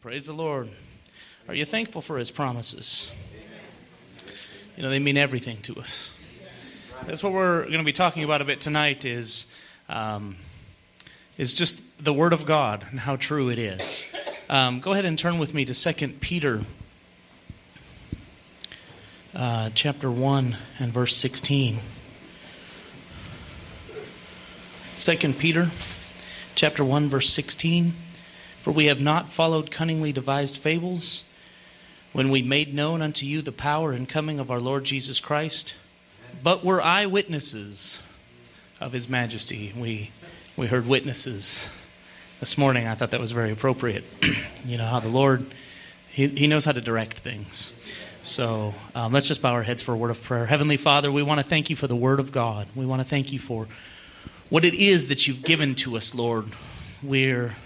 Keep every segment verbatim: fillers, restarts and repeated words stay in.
Praise the Lord. Are you thankful for His promises? You know, they mean everything to us. That's what we're going to be talking about a bit tonight is, um, is just the Word of God and how true it is. Um, go ahead and turn with me to Second Peter uh, chapter one and verse sixteen. Second Peter chapter one, verse sixteen. For we have not followed cunningly devised fables, when we made known unto you the power and coming of our Lord Jesus Christ, but were eyewitnesses of His majesty. We we heard witnesses this morning. I thought that was very appropriate. You know how the Lord, He, he knows how to direct things. So um, let's just bow our heads for a word of prayer. Heavenly Father, we want to thank you for the Word of God. We want to thank you for what it is that you've given to us, Lord. We're,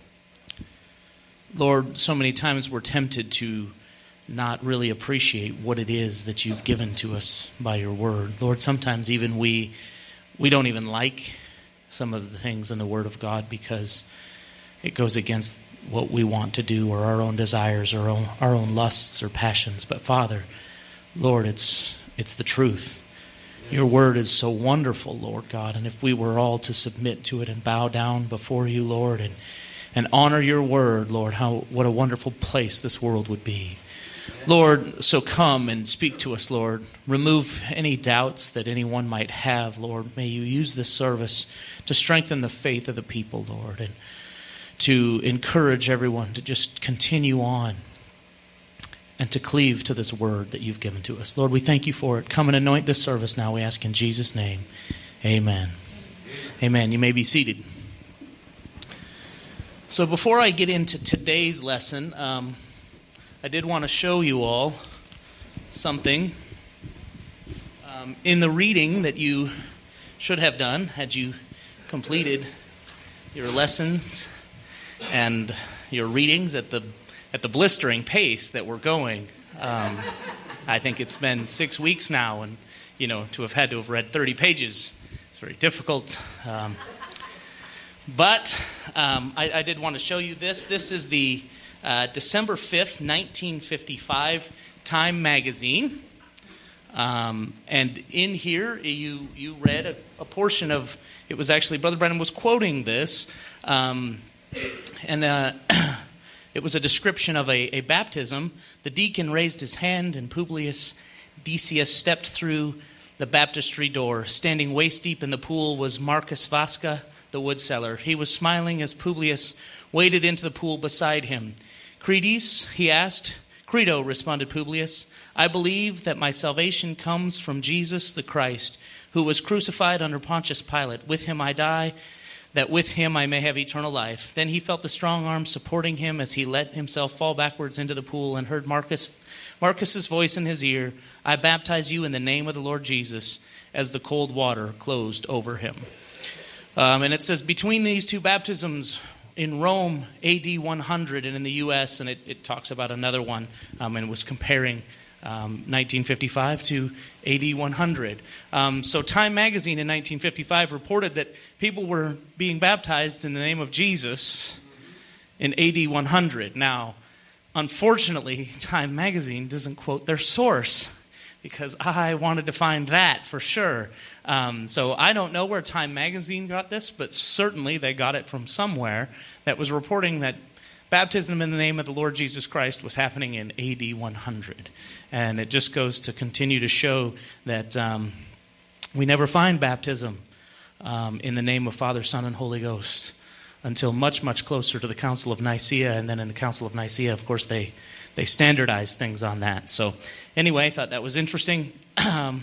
Lord, so many times we're tempted to not really appreciate what it is that you've given to us by your word. Lord, sometimes even we we don't even like some of the things in the Word of God because it goes against what we want to do or our own desires or our own, our own lusts or passions. But Father, Lord, it's it's the truth. Your word is so wonderful, Lord God, and if we were all to submit to it and bow down before you, Lord, and and honor your word, Lord, how what a wonderful place this world would be. Lord, so come and speak to us, Lord. Remove any doubts that anyone might have, Lord. May you use this service to strengthen the faith of the people, Lord, and to encourage everyone to just continue on and to cleave to this word that you've given to us. Lord, we thank you for it. Come and anoint this service now, we ask in Jesus' name. Amen. Amen. You may be seated. So before I get into today's lesson, um, I did want to show you all something um, in the reading that you should have done had you completed your lessons and your readings at the at the blistering pace that we're going. Um, I think it's been six weeks now, and you know to have had to have read thirty pages, it's very difficult. Um, but um, I, I did want to show you this. This is the Uh, December fifth, nineteen fifty-five, Time magazine. Um, and in here, you you read a, a portion of, it was actually, Brother Brennan was quoting this, um, and uh, it was a description of a, a baptism. The deacon raised his hand, and Publius Decius stepped through the baptistry door. Standing waist deep in the pool was Marcus Vasca, the woodseller. He was smiling as Publius waded into the pool beside him. Credes, he asked. Credo, responded Publius. I believe that my salvation comes from Jesus the Christ, who was crucified under Pontius Pilate. With him I die, that with him I may have eternal life. Then he felt the strong arm supporting him as he let himself fall backwards into the pool and heard Marcus, Marcus's voice in his ear. I baptize you in the name of the Lord Jesus, as the cold water closed over him. Um, and it says, between these two baptisms, in Rome, A D one hundred, and in the U S, and it, it talks about another one, um, and was comparing um, nineteen fifty-five to A D one hundred. Um, so Time magazine in nineteen fifty-five reported that people were being baptized in the name of Jesus in A D one hundred. Now, unfortunately, Time magazine doesn't quote their source, because I wanted to find that for sure. Um, so I don't know where Time magazine got this, but certainly they got it from somewhere that was reporting that baptism in the name of the Lord Jesus Christ was happening in A D one hundred. And it just goes to continue to show that um, we never find baptism um, in the name of Father, Son, and Holy Ghost until much, much closer to the Council of Nicaea. And then in the Council of Nicaea, of course, they, they standardized things on that. So anyway, I thought that was interesting. Um,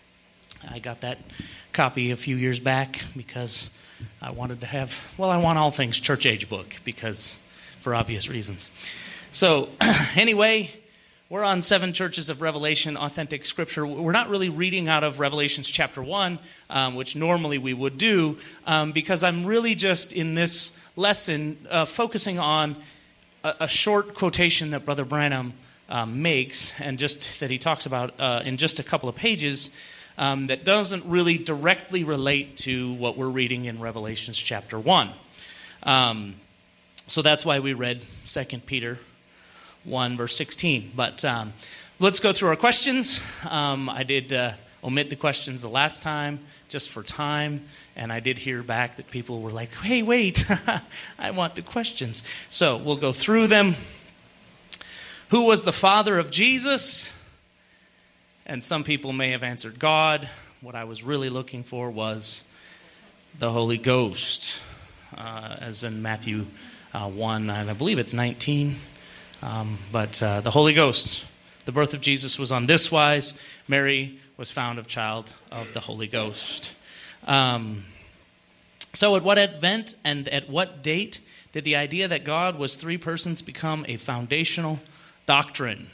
I got that copy a few years back because I wanted to have, well, I want all things church age book because, for obvious reasons. So anyway, we're on Seven Churches of Revelation, Authentic Scripture. We're not really reading out of Revelations chapter one, um, which normally we would do, um, because I'm really just in this lesson uh, focusing on a, a short quotation that Brother Branham um, makes, and just that he talks about uh, in just a couple of pages, Um, that doesn't really directly relate to what we're reading in Revelations chapter one. Um, So that's why we read Second Peter one, verse sixteen. But um, let's go through our questions. Um, I did uh, omit the questions the last time just for time, and I did hear back that people were like, hey, wait, I want the questions. So we'll go through them. Who was the father of Jesus? And some people may have answered God. What I was really looking for was the Holy Ghost, uh, as in Matthew uh, one, and I believe it's nineteen. Um, but uh, the Holy Ghost, the birth of Jesus was on this wise. Mary was found of child of the Holy Ghost. Um, so at what event and at what date did the idea that God was three persons become a foundational doctrine?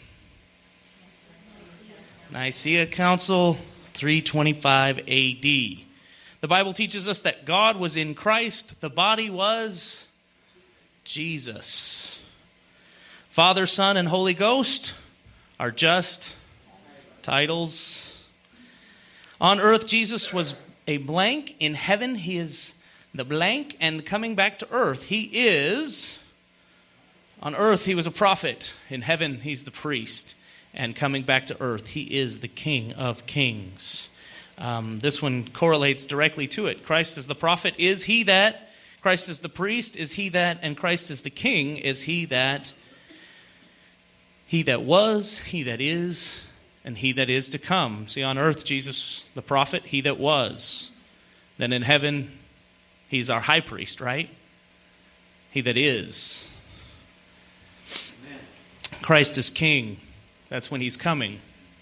Nicaea Council, three twenty-five A D. The Bible teaches us that God was in Christ. The body was Jesus. Father, Son, and Holy Ghost are just titles. On earth, Jesus was a blank. In heaven, he is the blank. And coming back to earth, he is, on earth, he was a prophet. In heaven, he's the priest. And coming back to earth, he is the King of Kings. Um, this one correlates directly to it. Christ is the prophet. Is he that? Christ is the priest. Is he that? And Christ is the King. Is he that? He that was, he that is, and he that is to come. See, on earth, Jesus, the prophet, he that was. Then in heaven, he's our high priest, right? He that is. Amen. Christ is king. That's when he's coming.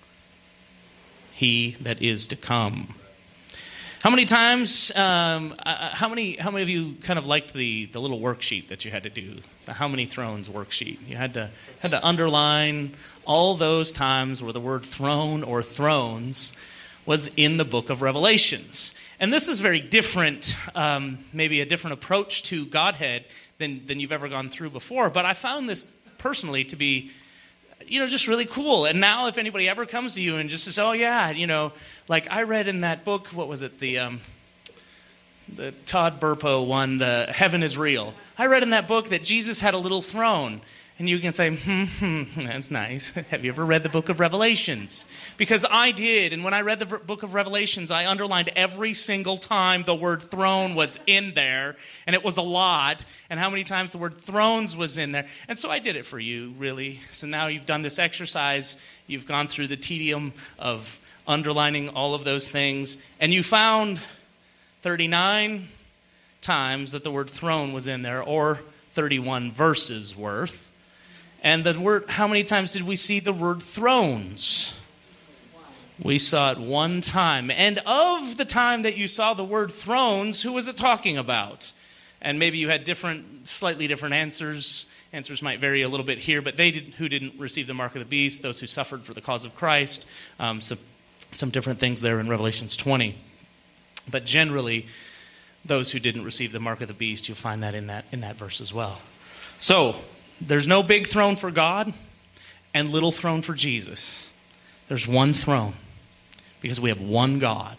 He that is to come. How many times, um, uh, how many how many of you kind of liked the, the little worksheet that you had to do? The How Many Thrones worksheet. You had to had to underline all those times where the word throne or thrones was in the book of Revelations. And this is very different, um, maybe a different approach to Godhead than, than you've ever gone through before. But I found this personally to be, you know, just really cool. And now if anybody ever comes to you and just says, oh yeah, you know, like I read in that book, what was it, the um, the Todd Burpo one, the Heaven is Real. I read in that book that Jesus had a little throne. And you can say, hmm, hmm, that's nice. Have you ever read the book of Revelations? Because I did, and when I read the book of Revelations, I underlined every single time the word throne was in there, and it was a lot, and how many times the word thrones was in there. And so I did it for you, really. So now you've done this exercise, you've gone through the tedium of underlining all of those things, and you found thirty-nine times that the word throne was in there, or thirty-one verses worth. And the word, how many times did we see the word thrones? We saw it one time. And of the time that you saw the word thrones, who was it talking about? And maybe you had different, slightly different answers. Answers might vary a little bit here, but they did, who didn't receive the mark of the beast, those who suffered for the cause of Christ, um, some, some different things there in Revelations twenty. But generally, those who didn't receive the mark of the beast, you'll find that in that in that verse as well. So, there's no big throne for God and little throne for Jesus. There's one throne because we have one God.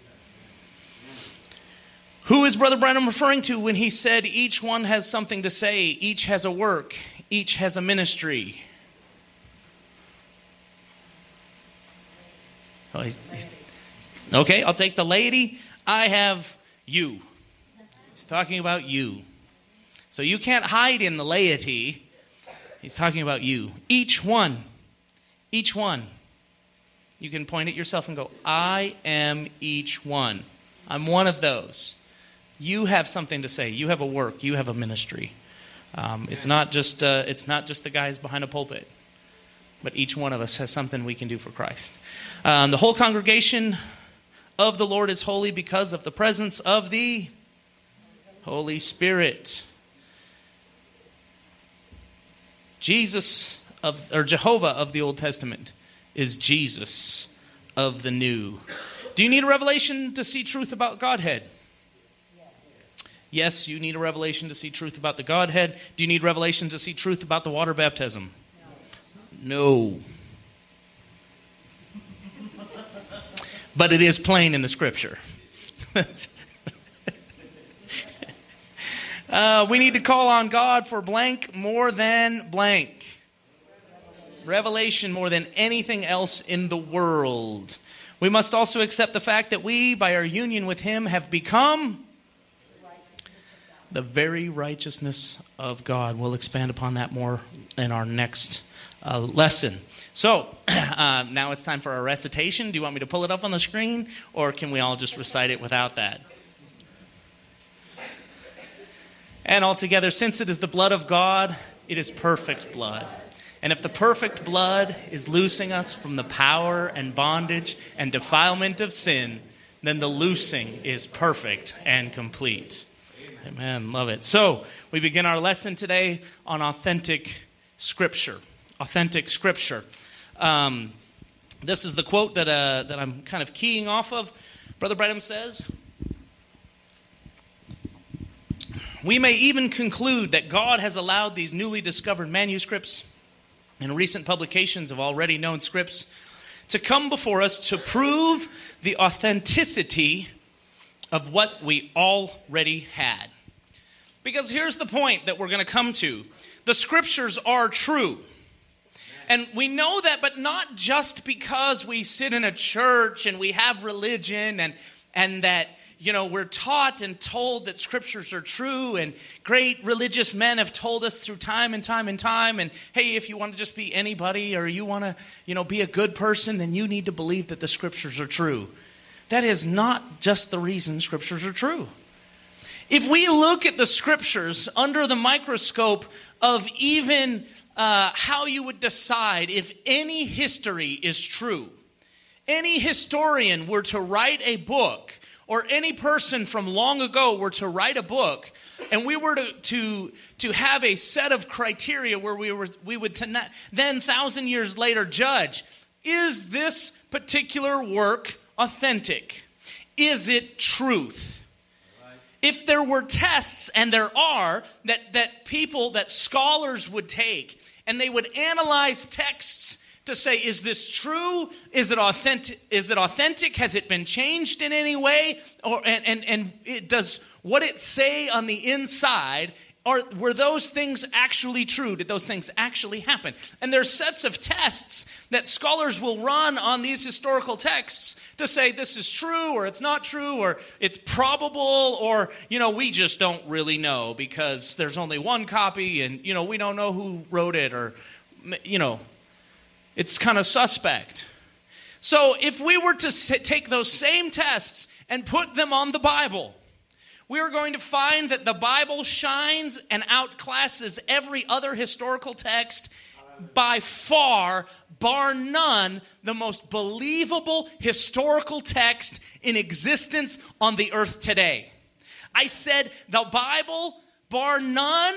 Who is Brother Branham referring to when he said each one has something to say, each has a work, each has a ministry? Oh, he's, he's, okay, I'll take the laity. I have you. He's talking about you. So you can't hide in the laity. He's talking about you. Each one. Each one. You can point at yourself and go, I am each one. I'm one of those. You have something to say. You have a work. You have a ministry. Um, it's not just uh, it's not just the guys behind a pulpit. But each one of us has something we can do for Christ. Um, the whole congregation of the Lord is holy because of the presence of the Holy Spirit. Jesus of or Jehovah of the Old Testament is Jesus of the New. Do you need a revelation to see truth about Godhead? Yes. Yes, you need a revelation to see truth about the Godhead. Do you need revelation to see truth about the water baptism? No. No. But it is plain in the Scripture. Uh, we need to call on God for blank more than blank. Revelation more than anything else in the world. We must also accept the fact that we, by our union with Him, have become the very righteousness of God. We'll expand upon that more in our next uh, lesson. So, uh, now it's time for our recitation. Do you want me to pull it up on the screen, or can we all just recite it without that? And altogether, since it is the blood of God, it is perfect blood. And if the perfect blood is loosing us from the power and bondage and defilement of sin, then the loosing is perfect and complete. Amen. Love it. So, we begin our lesson today on authentic Scripture. Authentic Scripture. Um, this is the quote that uh, that I'm kind of keying off of. Brother Branham says, "We may even conclude that God has allowed these newly discovered manuscripts and recent publications of already known scripts to come before us to prove the authenticity of what we already had." Because here's the point that we're going to come to. The Scriptures are true. And we know that, but not just because we sit in a church and we have religion and, and that, you know, we're taught and told that Scriptures are true, and great religious men have told us through time and time and time, and hey, if you want to just be anybody or you want to, you know, be a good person, then you need to believe that the Scriptures are true. That is not just the reason Scriptures are true. If we look at the Scriptures under the microscope of even uh, how you would decide if any history is true, any historian were to write a book, or any person from long ago were to write a book, and we were to to, to have a set of criteria where we were we would to not, then thousand years later judge, is this particular work authentic? Is it truth? If there were tests, and there are, that, that people, that scholars would take, and they would analyze texts to say, is this true? Is it authentic? Is it authentic? Has it been changed in any way? Or and and, and it does what it say on the inside? Or were those things actually true? Did those things actually happen? And there's sets of tests that scholars will run on these historical texts to say this is true or it's not true or it's probable or, you know, we just don't really know because there's only one copy and, you know, we don't know who wrote it or, you know, it's kind of suspect. So if we were to take those same tests and put them on the Bible, we are going to find that the Bible shines and outclasses every other historical text by far, bar none, the most believable historical text in existence on the earth today. I said the Bible, bar none,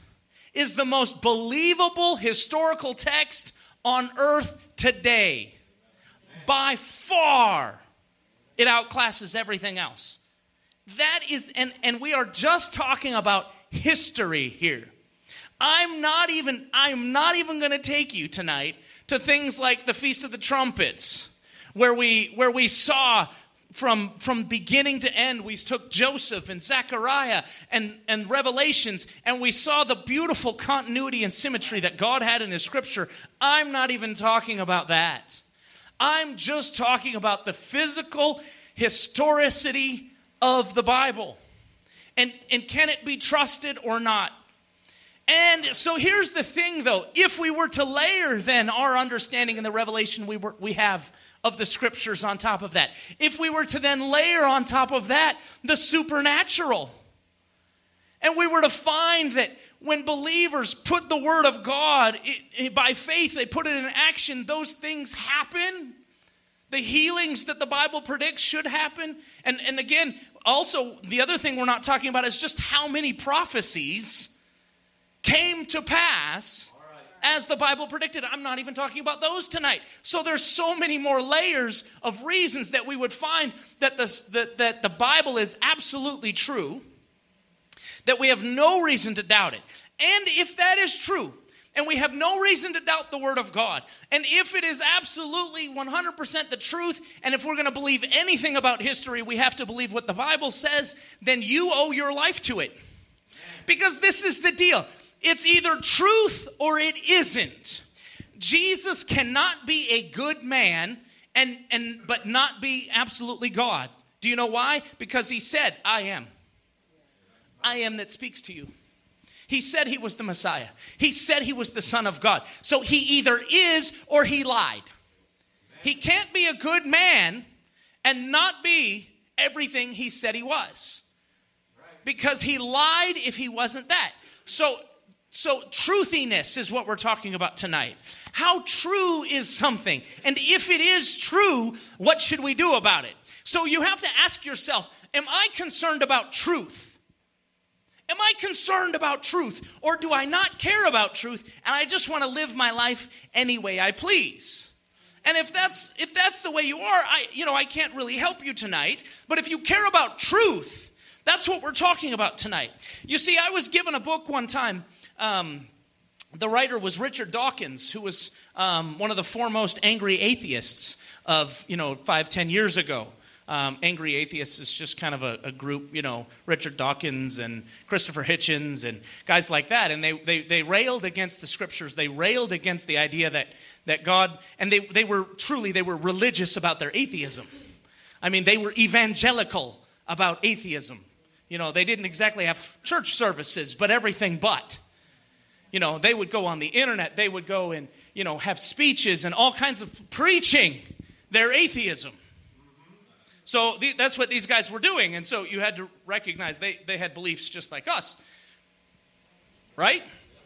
is the most believable historical text on earth today. By far, it outclasses everything else. That is, and, and we are just talking about history here. I'm not even, I'm not even going to take you tonight to things like the Feast of the Trumpets, where we where we saw from from beginning to end, we took Joseph and Zechariah and, and Revelations, and we saw the beautiful continuity and symmetry that God had in His Scripture. I'm not even talking about that. I'm just talking about the physical historicity of the Bible. And, and can it be trusted or not? And so here's the thing, though. If we were to layer then our understanding and the revelation we were, we have of the Scriptures on top of that, if we were to then layer on top of that the supernatural, and we were to find that when believers put the Word of God, it, it, by faith, they put it in action, those things happen. The healings that the Bible predicts should happen. And, and again, also, the other thing we're not talking about is just how many prophecies came to pass as the Bible predicted. I'm not even talking about those tonight. So there's so many more layers of reasons that we would find that the, that, that the Bible is absolutely true, that we have no reason to doubt it. And if that is true, and we have no reason to doubt the Word of God, and if it is absolutely one hundred percent the truth, and if we're going to believe anything about history, we have to believe what the Bible says, then you owe your life to it. Because this is the deal. It's either truth or it isn't. Jesus cannot be a good man and, and but not be absolutely God. Do you know why? Because he said, I am. I am that speaks to you. He said he was the Messiah. He said he was the Son of God. So he either is or he lied. He can't be a good man and not be everything he said he was. Because he lied if he wasn't that. So, so truthiness is what we're talking about tonight. How true is something? And if it is true, what should we do about it? So you have to ask yourself, am I concerned about truth? Am I concerned about truth? Or do I not care about truth and I just want to live my life any way I please? And if that's if that's the way you are, I you know, I can't really help you tonight. But if you care about truth, that's what we're talking about tonight. You see, I was given a book one time. Um, the writer was Richard Dawkins, who was um, one of the foremost angry atheists of, you know, five, ten years ago. Um, Angry Atheists is just kind of a, a group, you know, Richard Dawkins and Christopher Hitchens and guys like that. And they, they, they railed against the scriptures. They railed against the idea that, that God, and they, they were truly, they were religious about their atheism. I mean, they were evangelical about atheism. You know, they didn't exactly have church services, but everything but. You know, they would go on the internet. They would go and, you know, have speeches and all kinds of preaching their atheism. So the, that's what these guys were doing. And so you had to recognize they, they had beliefs just like us. Right?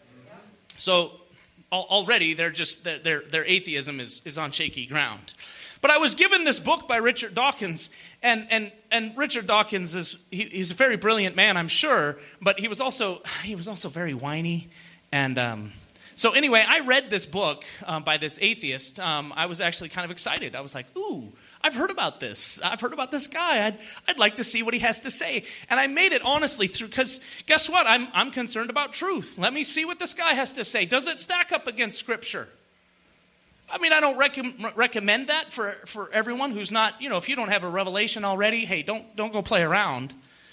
So al- already they're just their their atheism is, is on shaky ground. But I was given this book by Richard Dawkins, and and and Richard Dawkins is he, he's a very brilliant man, I'm sure, but he was also he was also very whiny. And um, so anyway, I read this book um, by this atheist. Um, I was actually kind of excited. I was like, ooh, I've heard about this. I've heard about this guy. I'd, I'd like to see what he has to say. And I made it honestly through, because guess what? I'm, I'm concerned about truth. Let me see what this guy has to say. Does it stack up against Scripture? I mean, I don't rec- recommend that for, for everyone who's not, you know, if you don't have a revelation already, hey, don't don't go play around.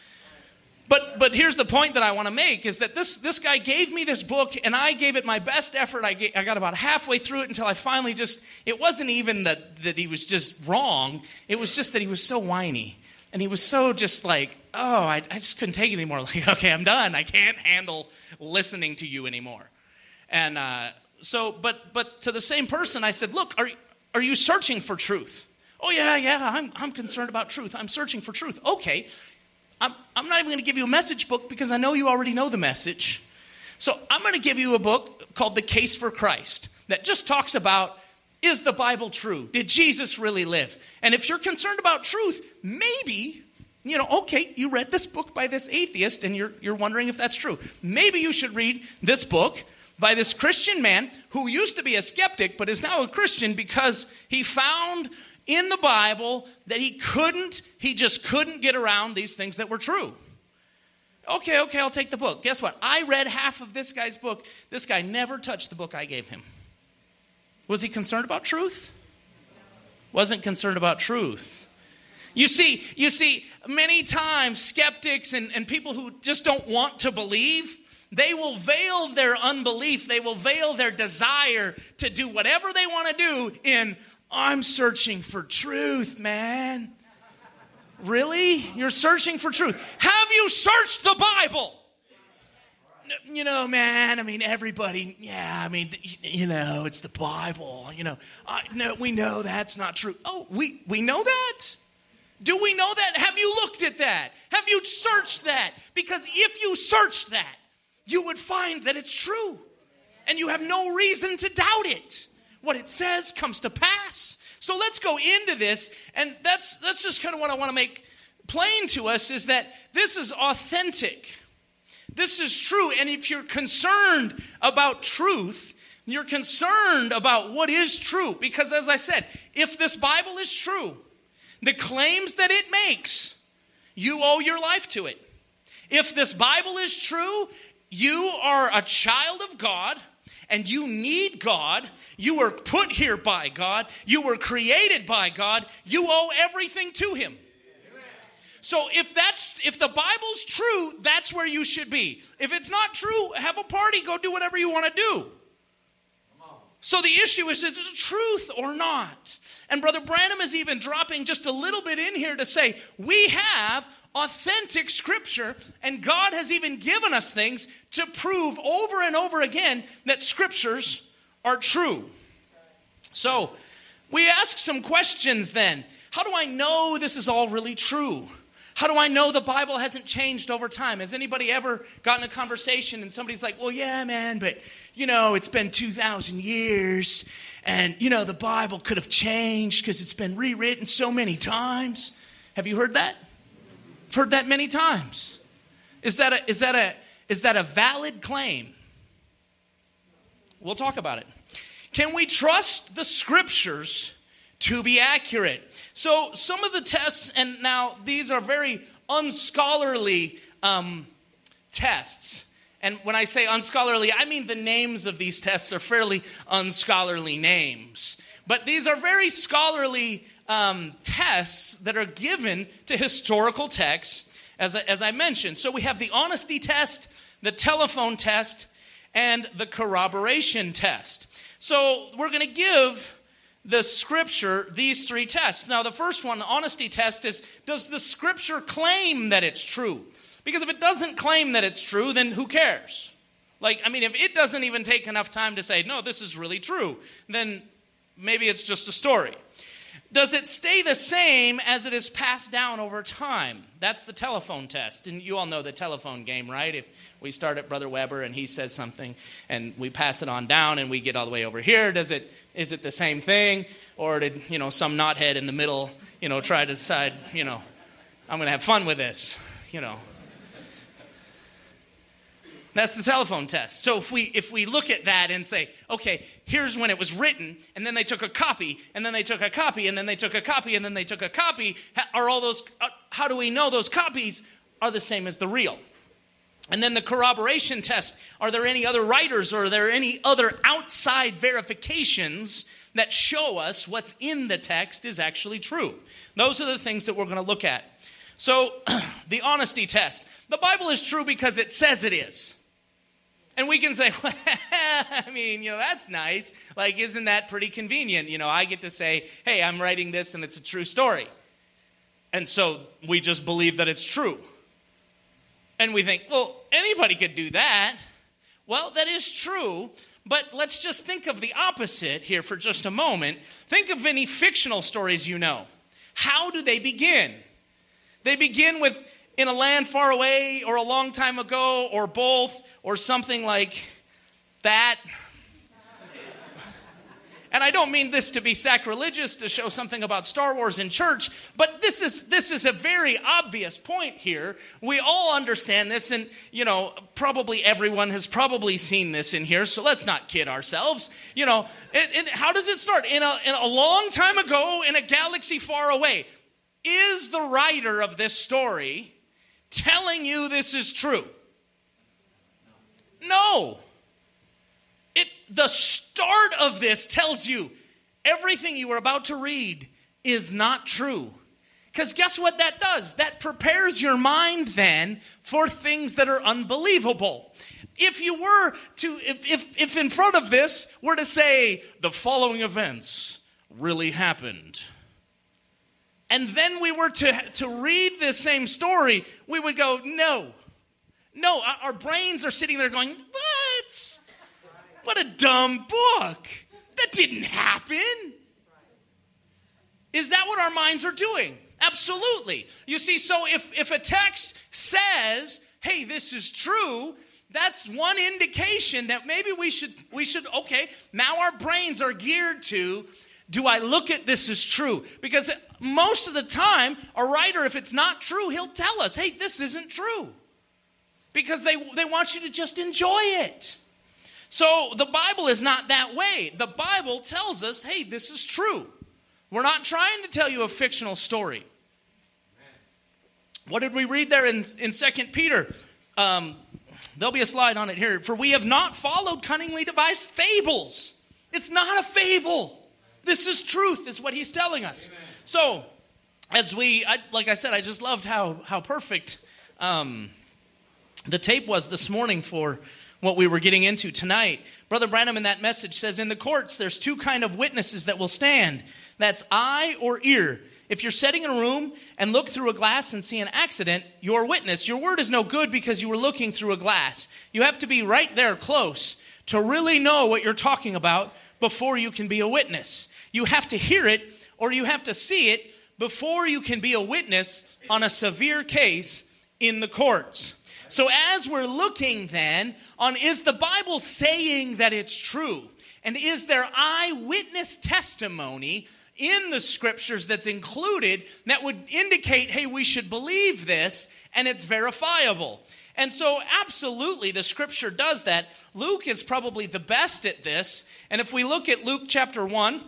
But but here's the point that I want to make is that this this guy gave me this book, and I gave it my best effort. I, gave, I got about halfway through it until I finally just, it wasn't even that, that he was just wrong. It was just that he was so whiny. And he was so just like, oh, I, I just couldn't take it anymore. Like, okay, I'm done. I can't handle listening to you anymore. And uh, so, but but to the same person, I said, look, are, are you searching for truth? Oh, yeah, yeah, I'm I'm concerned about truth. I'm searching for truth. Okay. I'm, I'm not even going to give you a message book because I know you already know the message. So I'm going to give you a book called The Case for Christ that just talks about, is the Bible true? Did Jesus really live? And if you're concerned about truth, maybe, you know, okay, you read this book by this atheist and you're you're wondering if that's true. Maybe you should read this book by this Christian man who used to be a skeptic but is now a Christian because he found in the Bible that he couldn't, he just couldn't get around these things that were true. Okay, okay, I'll take the book. Guess what? I read half of this guy's book. This guy never touched the book I gave him. Was he concerned about truth? Wasn't concerned about truth. You see, you see, many times skeptics and, and people who just don't want to believe, they will veil their unbelief. They will veil their desire to do whatever they want to do in, I'm searching for truth, man. Really? You're searching for truth. Have you searched the Bible? You know, man, I mean, everybody, yeah, I mean, you know, it's the Bible. You know, I, no, we know that's not true. Oh, we, we know that? Do we know that? Have you looked at that? Have you searched that? Because if you searched that, you would find that it's true. And you have no reason to doubt it. What it says comes to pass. So let's go into this, and that's that's just kind of what I want to make plain to us, is that this is authentic. This is true, and if you're concerned about truth, you're concerned about what is true, because as I said, if this Bible is true, the claims that it makes, you owe your life to it. If this Bible is true, you are a child of God, and you need God. You were put here by God. You were created by God. You owe everything to Him. So if that's if the Bible's true, that's where you should be. If it's not true, have a party, go do whatever you want to do. So the issue is, is it truth or not? And Brother Branham is even dropping just a little bit in here to say, we have authentic Scripture, and God has even given us things to prove over and over again that Scriptures are true. So we ask some questions then. How do I know this is all really true? How do I know the Bible hasn't changed over time? Has anybody ever gotten a conversation and somebody's like, well, yeah, man, but, you know, it's been two thousand years, and, you know, the Bible could have changed because it's been rewritten so many times. Have you heard that? I've heard that many times. Is that a, is that a, is that a valid claim? We'll talk about it. Can we trust the Scriptures to be accurate? So some of the tests, and now these are very unscholarly um, tests. And when I say unscholarly, I mean the names of these tests are fairly unscholarly names. But these are very scholarly um, tests that are given to historical texts, as, as I mentioned. So we have the honesty test, the telephone test, and the corroboration test. So we're going to give the Scripture these three tests. Now, the first one, the honesty test, is, does the Scripture claim that it's true? Because if it doesn't claim that it's true, then who cares? Like, I mean, if it doesn't even take enough time to say, no, this is really true, then maybe it's just a story. Does it stay the same as it is passed down over time? That's the telephone test. And you all know the telephone game, right? If we start at Brother Weber and he says something and we pass it on down and we get all the way over here, does it is it the same thing? Or did, you know, some knothead in the middle, you know, try to decide, you know, I'm going to have fun with this, you know. That's the telephone test. So if we if we look at that and say, okay, here's when it was written, and then they took a copy, and then they took a copy, and then they took a copy, and then they took a copy, are all those, uh, how do we know those copies are the same as the real? And then the corroboration test, are there any other writers, or are there any other outside verifications that show us what's in the text is actually true? Those are the things that we're going to look at. So the honesty test. The Bible is true because it says it is. And we can say, well, I mean, you know, that's nice. Like, isn't that pretty convenient? You know, I get to say, hey, I'm writing this and it's a true story. And so we just believe that it's true. And we think, well, anybody could do that. Well, that is true. But let's just think of the opposite here for just a moment. Think of any fictional stories you know. How do they begin? They begin with, in a land far away, or a long time ago, or both, or something like that. And I don't mean this to be sacrilegious, to show something about Star Wars in church, but this is this is a very obvious point here. We all understand this, and, you know, probably everyone has probably seen this in here, so let's not kid ourselves. You know, it, it, how does it start? In a, in a long time ago, in a galaxy far away. Is the writer of this story telling you this is true? No. It, the start of this tells you everything you are about to read is not true. Because guess what that does? That prepares your mind then for things that are unbelievable. If you were to, if, if, if in front of this were to say, the following events really happened, and then we were to, to read this same story, we would go, no. No, our brains are sitting there going, what? What a dumb book. That didn't happen. Is that what our minds are doing? Absolutely. You see, so if, if a text says, hey, this is true, that's one indication that maybe we should, we should, okay, now our brains are geared to, do I look at this as true? Because most of the time, a writer, if it's not true, he'll tell us, hey, this isn't true. Because they, they want you to just enjoy it. So the Bible is not that way. The Bible tells us, hey, this is true. We're not trying to tell you a fictional story. What did we read there in, in Second Peter? Um, there'll be a slide on it here. For we have not followed cunningly devised fables. It's not a fable. This is truth, is what he's telling us. Amen. So, as we, I, like I said, I just loved how, how perfect um, the tape was this morning for what we were getting into tonight. Brother Branham in that message says, in the courts, there's two kind of witnesses that will stand. That's eye or ear. If you're sitting in a room and look through a glass and see an accident, you're a witness. Your word is no good because you were looking through a glass. You have to be right there close to really know what you're talking about before you can be a witness. You have to hear it or you have to see it before you can be a witness on a severe case in the courts. So as we're looking then on, is the Bible saying that it's true? And is there eyewitness testimony in the scriptures that's included that would indicate, hey, we should believe this and it's verifiable? And so absolutely the scripture does that. Luke is probably the best at this. And if we look at Luke chapter one,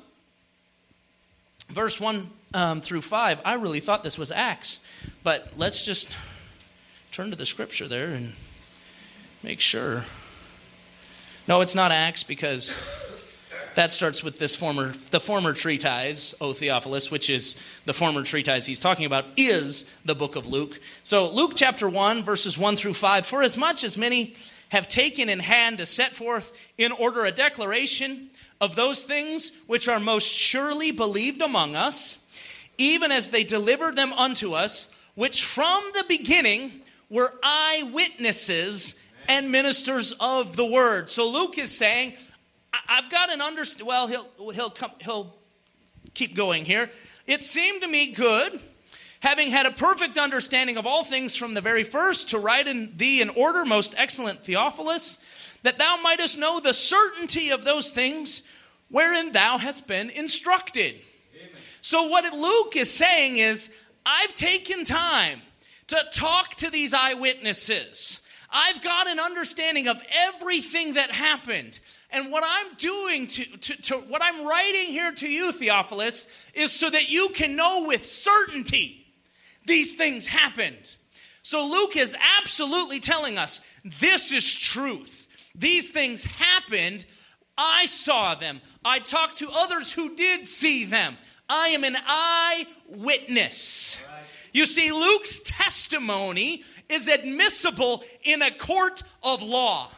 verse one um, through five, I really thought this was Acts. But let's just turn to the scripture there and make sure. No, it's not Acts because that starts with this former, the former treatise, O Theophilus, which is the former treatise he's talking about, is the book of Luke. So Luke chapter one, verses one through five, for as much as many have taken in hand to set forth in order a declaration of those things which are most surely believed among us, even as they delivered them unto us, which from the beginning were eyewitnesses and ministers of the word. So Luke is saying, I've got an understand. Well, he'll he'll come. He'll keep going here. It seemed to me good, having had a perfect understanding of all things from the very first, to write in thee in order, most excellent Theophilus, that thou mightest know the certainty of those things wherein thou hast been instructed. Amen. So what Luke is saying is, I've taken time to talk to these eyewitnesses. I've got an understanding of everything that happened. And what I'm doing to, to, to what I'm writing here to you, Theophilus, is so that you can know with certainty these things happened. So Luke is absolutely telling us this is truth. These things happened. I saw them. I talked to others who did see them. I am an eyewitness. Right. You see, Luke's testimony is admissible in a court of law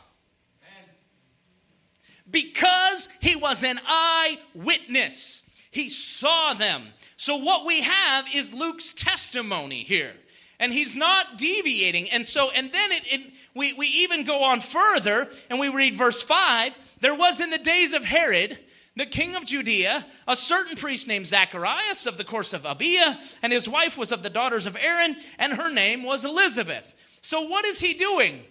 because he was an eyewitness. He saw them. So what we have is Luke's testimony here. And he's not deviating. And so, and then it, it we, we even go on further and we read verse five. There was in the days of Herod, the king of Judea, a certain priest named Zacharias of the course of Abia, and his wife was of the daughters of Aaron, and her name was Elizabeth. So what is he doing?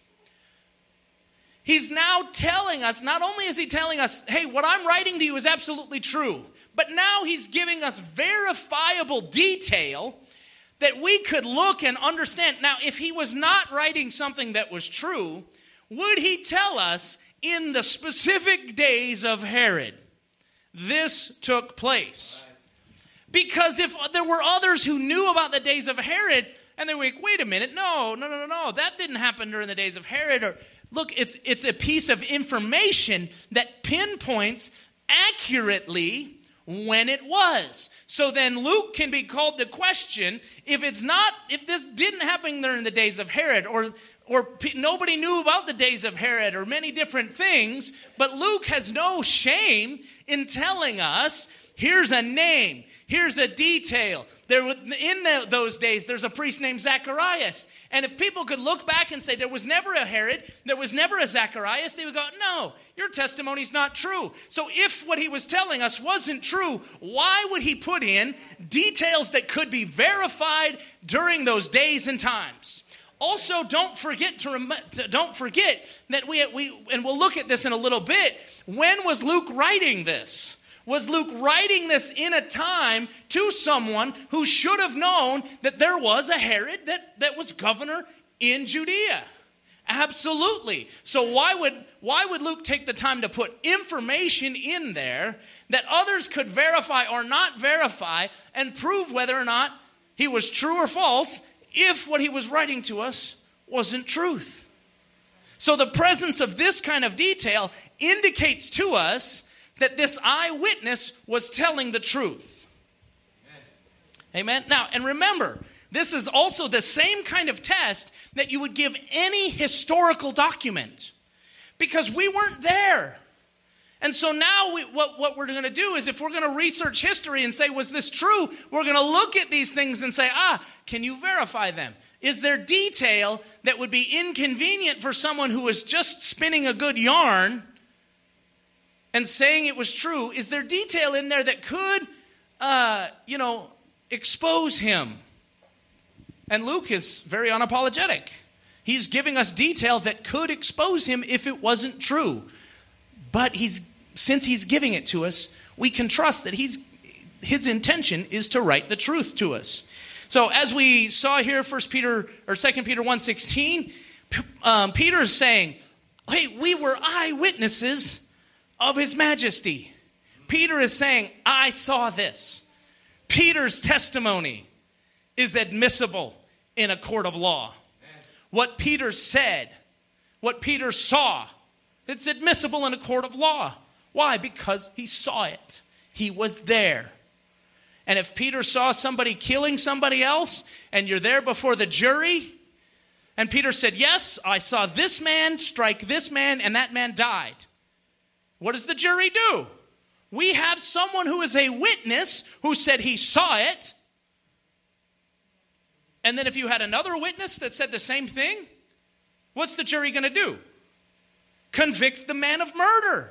He's now telling us, not only is he telling us, hey, what I'm writing to you is absolutely true, but now he's giving us verifiable detail that we could look and understand. Now, if he was not writing something that was true, would he tell us in the specific days of Herod this took place? Because if there were others who knew about the days of Herod, and they were like, wait a minute, no, no, no, no, no, that didn't happen during the days of Herod, or look, it's it's a piece of information that pinpoints accurately when it was. So then Luke can be called to question if it's not, if this didn't happen during the days of Herod, or or p- nobody knew about the days of Herod, or many different things, but Luke has no shame in telling us, here's a name, here's a detail. There, in the, those days, there's a priest named Zacharias. And if people could look back and say there was never a Herod, there was never a Zacharias, they would go, no, your testimony's not true. So if what he was telling us wasn't true, why would he put in details that could be verified during those days and times? Also, don't forget to rem- don't forget that we we and we'll look at this in a little bit. When was Luke writing this? Was Luke writing this in a time to someone who should have known that there was a Herod that, that was governor in Judea? Absolutely. So why would why would Luke take the time to put information in there that others could verify or not verify and prove whether or not he was true or false if what he was writing to us wasn't truth? So the presence of this kind of detail indicates to us that this eyewitness was telling the truth. Amen? Now, and remember, this is also the same kind of test that you would give any historical document, because we weren't there. And so now we, what, what we're going to do is, if we're going to research history and say, was this true? We're going to look at these things and say, ah, can you verify them? Is there detail that would be inconvenient for someone who is just spinning a good yarn and saying it was true? Is there detail in there that could, uh, you know, expose him? And Luke is very unapologetic. He's giving us detail that could expose him if it wasn't true. But he's since he's giving it to us, we can trust that he's his intention is to write the truth to us. So as we saw here, First Peter or Second Peter one sixteen, um, Peter is saying, "Hey, we were eyewitnesses of his majesty." Peter is saying, "I saw this." Peter's testimony is admissible in a court of law. What Peter said, what Peter saw, it's admissible in a court of law. Why? Because he saw it. He was there. And if Peter saw somebody killing somebody else, and you're there before the jury, and Peter said, yes, I saw this man strike this man, and that man died. What does the jury do? We have someone who is a witness who said he saw it. And then if you had another witness that said the same thing, what's the jury going to do? Convict the man of murder.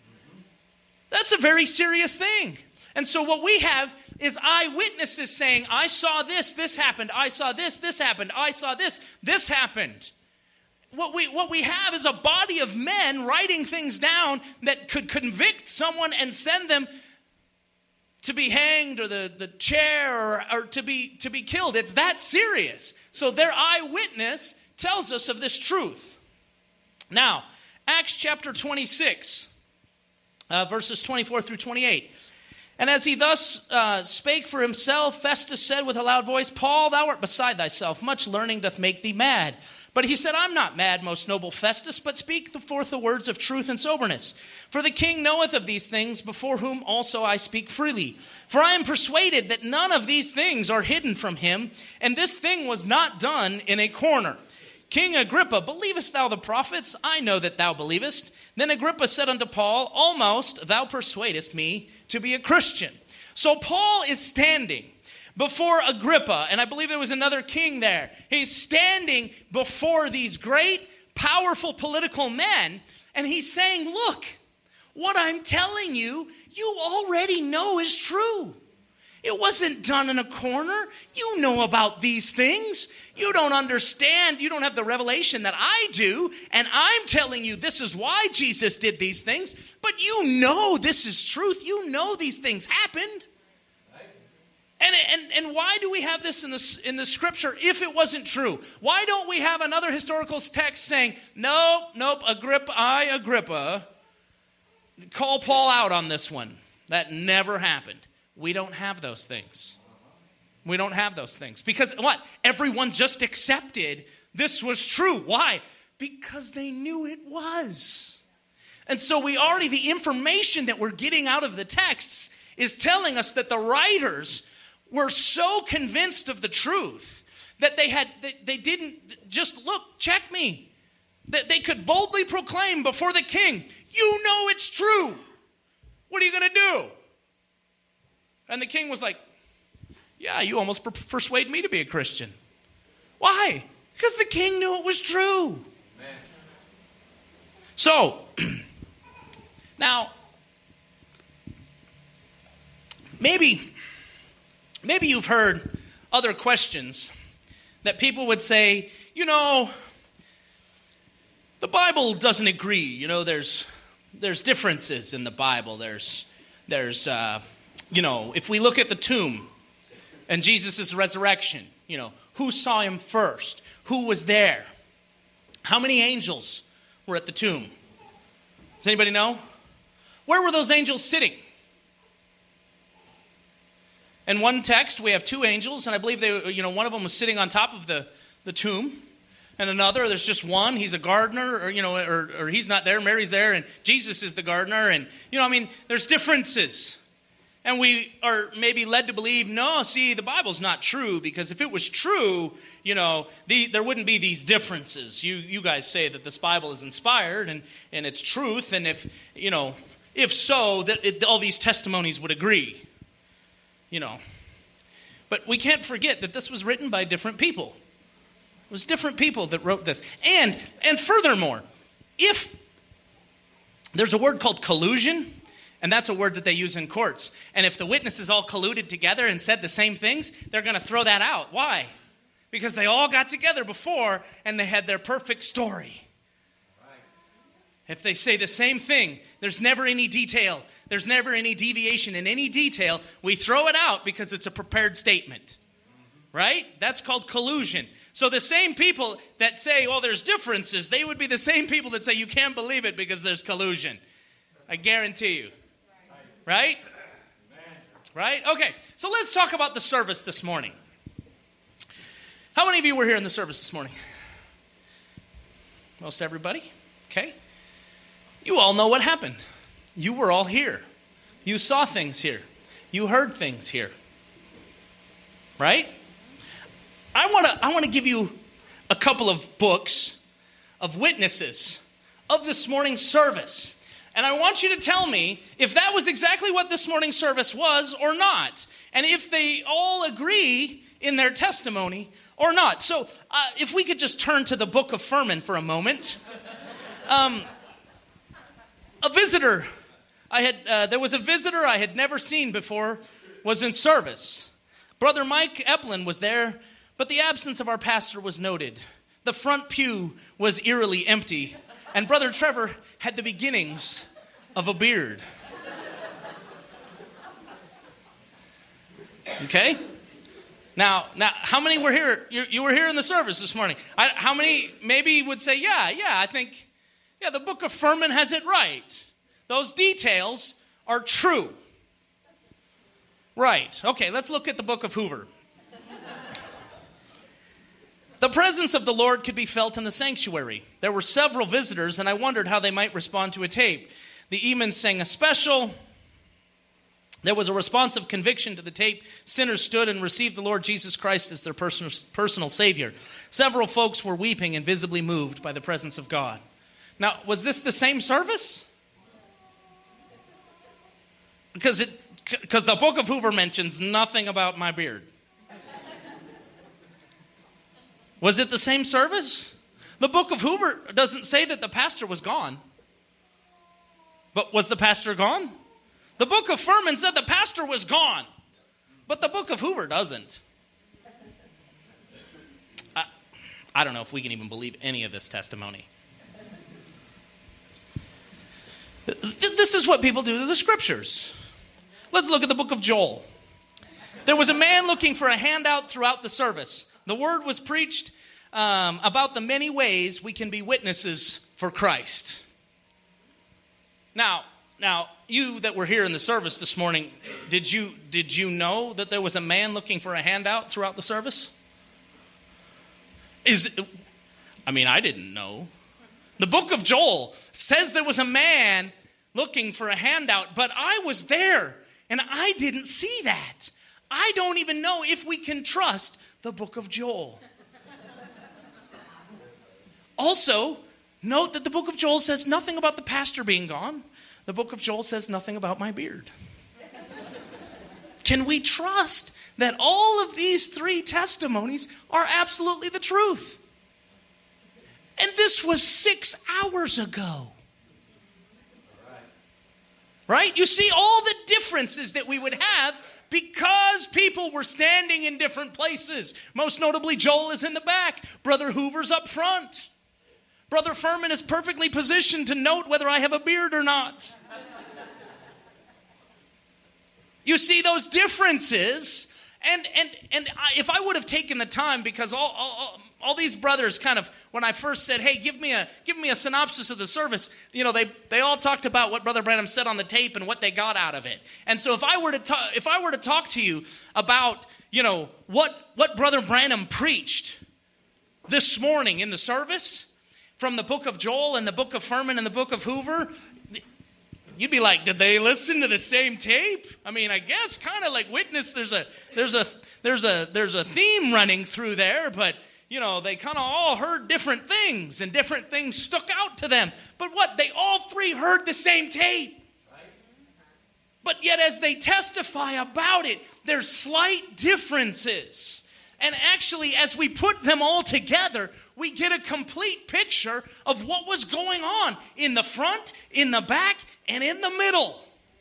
That's a very serious thing. And so what we have is eyewitnesses saying, I saw this, this happened. I saw this, this happened. I saw this, this happened. What we, what we have is a body of men writing things down that could convict someone and send them to be hanged or the, the chair or, or to be to be killed. It's that serious. So their eyewitness tells us of this truth. Now, Acts chapter twenty-six, uh, verses twenty-four through twenty-eight. And as he thus uh, spake for himself, Festus said with a loud voice, Paul, thou art beside thyself. Much learning doth make thee mad. But he said, I'm not mad, most noble Festus, but speak forth the words of truth and soberness. For the king knoweth of these things, before whom also I speak freely. For I am persuaded that none of these things are hidden from him, and this thing was not done in a corner. King Agrippa, believest thou the prophets? I know that thou believest. Then Agrippa said unto Paul, almost thou persuadest me to be a Christian. So Paul is standing before Agrippa, and I believe there was another king there. He's standing before these great, powerful political men, and he's saying, look, what I'm telling you, you already know is true. It wasn't done in a corner. You know about these things. You don't understand. You don't have the revelation that I do, and I'm telling you this is why Jesus did these things, but you know this is truth. You know these things happened. And, and and why do we have this in the, in the scripture if it wasn't true? Why don't we have another historical text saying, nope, nope, Agrippa, I, Agrippa, call Paul out on this one. That never happened. We don't have those things. We don't have those things. Because what? Everyone just accepted this was true. Why? Because they knew it was. And so we already, the information that we're getting out of the texts is telling us that the writers were so convinced of the truth that they had they, they didn't just look, check me. That they could boldly proclaim before the king, you know it's true. What are you going to do? And the king was like, yeah, you almost per- persuade me to be a Christian. Why? Because the king knew it was true. Amen. So, now, maybe... Maybe you've heard other questions that people would say, you know, the Bible doesn't agree. You know, there's there's differences in the Bible. There's, there's uh, you know, if we look at the tomb and Jesus' resurrection, you know, who saw him first? Who was there? How many angels were at the tomb? Does anybody know? Where were those angels sitting? In one text, we have two angels, and I believe they, you know, one of them was sitting on top of the, the tomb, and another, there's just one. He's a gardener, or you know, or, or he's not there. Mary's there, and Jesus is the gardener, and you know, I mean, there's differences. And we are maybe led to believe, no, see, the Bible's not true, because if it was true, you know, the, there wouldn't be these differences. You you guys say that this Bible is inspired and, and it's truth, and if, you know, if so, that it, all these testimonies would agree, you know. But we can't forget that this was written by different people. It was different people that wrote this. And, and furthermore, if there's a word called collusion, and that's a word that they use in courts. And if the witnesses all colluded together and said the same things, they're going to throw that out. Why? Because they all got together before and they had their perfect story. If they say the same thing, there's never any detail. There's never any deviation in any detail. We throw it out because it's a prepared statement. Right? That's called collusion. So the same people that say, well, there's differences, they would be the same people that say you can't believe it because there's collusion. I guarantee you. Right? Right? Okay, so let's talk about the service this morning. How many of you were here in the service this morning? Most everybody? Okay. You all know what happened. You were all here. You saw things here. You heard things here. Right? I want to I want to give you a couple of books of witnesses of this morning's service. And I want you to tell me if that was exactly what this morning's service was or not. And if they all agree in their testimony or not. So uh, if we could just turn to the book of Furman for a moment. Um, a visitor, I had uh, there was a visitor I had never seen before was in service. Brother Mike Eplin was there, but the absence of our pastor was noted. The front pew was eerily empty. And Brother Trevor had the beginnings of a beard. Okay? Now, now, how many were here? You, you were here in the service this morning. I, how many maybe would say, yeah, yeah, I think, yeah, the book of Furman has it right. Those details are true. Right. Okay, let's look at the book of Hoover. The presence of the Lord could be felt in the sanctuary. There were several visitors, and I wondered how they might respond to a tape. The Emans sang a special. There was a responsive conviction to the tape. Sinners stood and received the Lord Jesus Christ as their personal, personal Savior. Several folks were weeping and visibly moved by the presence of God. Now, was this the same service? Because it, because the book of Hoover mentions nothing about my beard. Was it the same service? The book of Hoover doesn't say that the pastor was gone. But was the pastor gone? The book of Furman said the pastor was gone. But the book of Hoover doesn't. I, I don't know if we can even believe any of this testimony. This is what people do to the scriptures. Let's look at the book of Joel. There was a man looking for a handout throughout the service. The word was preached um, about the many ways we can be witnesses for Christ. Now, now, you that were here in the service this morning, did you did you know that there was a man looking for a handout throughout the service? Is, I mean, I didn't know. The book of Joel says there was a man looking for a handout, but I was there, and I didn't see that. I don't even know if we can trust the book of Joel. Also, note that the book of Joel says nothing about the pastor being gone. The book of Joel says nothing about my beard. Can we trust that all of these three testimonies are absolutely the truth? And this was six hours ago. Right? You see all the differences that we would have because people were standing in different places. Most notably, Joel is in the back. Brother Hoover's up front. Brother Furman is perfectly positioned to note whether I have a beard or not. You see those differences, and and and I, if I would have taken the time, because all, all all these brothers kind of, when I first said, hey, give me a give me a synopsis of the service, you know, they they all talked about what Brother Branham said on the tape and what they got out of it. And so if I were to ta- if I were to talk to you about, you know, what what Brother Branham preached this morning in the service, from the book of Joel and the book of Furman and the book of Hoover, you'd be like, did they listen to the same tape? I mean, I guess kind of like Witness, there's a there's a there's a there's a theme running through there, but you know, they kind of all heard different things and different things stuck out to them. But what? They all three heard the same tape. But yet as they testify about it, there's slight differences. And actually, as we put them all together, we get a complete picture of what was going on in the front, in the back, and in the middle.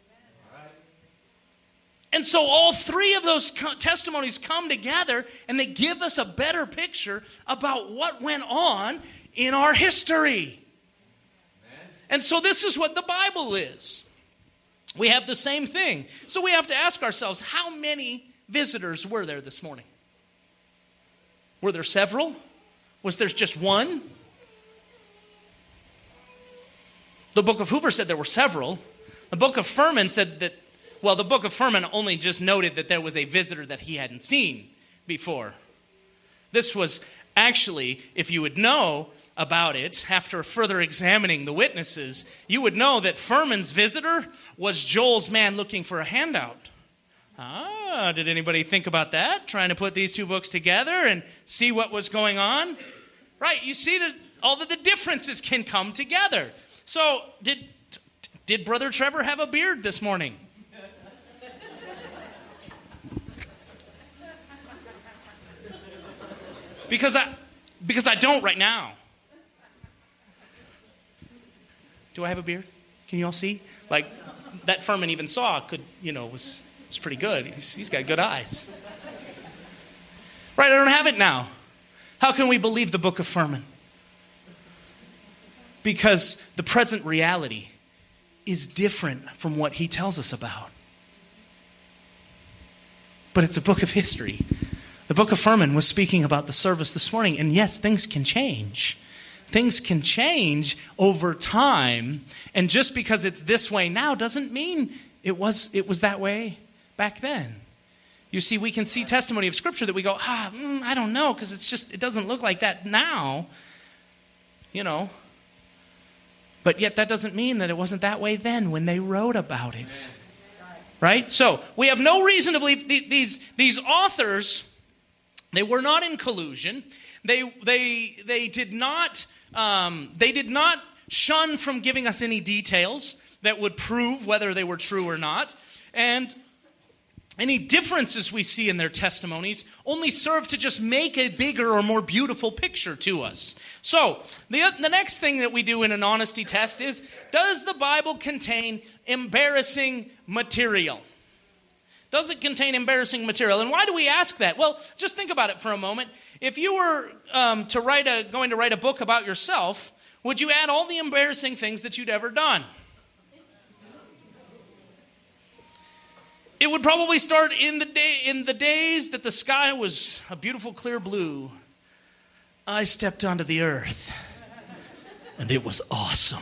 And so all three of those testimonies come together, and they give us a better picture about what went on in our history. And so this is what the Bible is. We have the same thing. So we have to ask ourselves, how many visitors were there this morning? Were there several? Was there just one? The book of Hoover said there were several. The book of Furman said that, well, the book of Furman only just noted that there was a visitor that he hadn't seen before. This was actually, if you would know about it, after further examining the witnesses, you would know that Furman's visitor was Joel's man looking for a handout. Ah, did anybody think about that? Trying to put these two books together and see what was going on? Right, you see, there's, all of the differences can come together. So, did did Brother Trevor have a beard this morning? Because I, because I don't right now. Do I have a beard? Can you all see? Like, that Furman even saw, could, you know, was... It's pretty good. He's, he's got good eyes. Right, I don't have it now. How can we believe the book of Furman? Because the present reality is different from what he tells us about. But it's a book of history. The book of Furman was speaking about the service this morning, and yes, things can change. Things can change over time, and just because it's this way now doesn't mean it was it was that way back then. You see, we can see testimony of Scripture that we go, ah, mm, I don't know, because it's just, it doesn't look like that now. You know. But yet that doesn't mean that it wasn't that way then when they wrote about it. Right? So, we have no reason to believe th- these, these authors, they were not in collusion. They, they, they did not, um, they did not shun from giving us any details that would prove whether they were true or not. And any differences we see in their testimonies only serve to just make a bigger or more beautiful picture to us. So, the, the next thing that we do in an honesty test is, does the Bible contain embarrassing material? Does it contain embarrassing material? And why do we ask that? Well, just think about it for a moment. If you were um, to write a, going to write a book about yourself, would you add all the embarrassing things that you'd ever done? It would probably start in the day in the days that the sky was a beautiful clear blue. I stepped onto the earth, and it was awesome.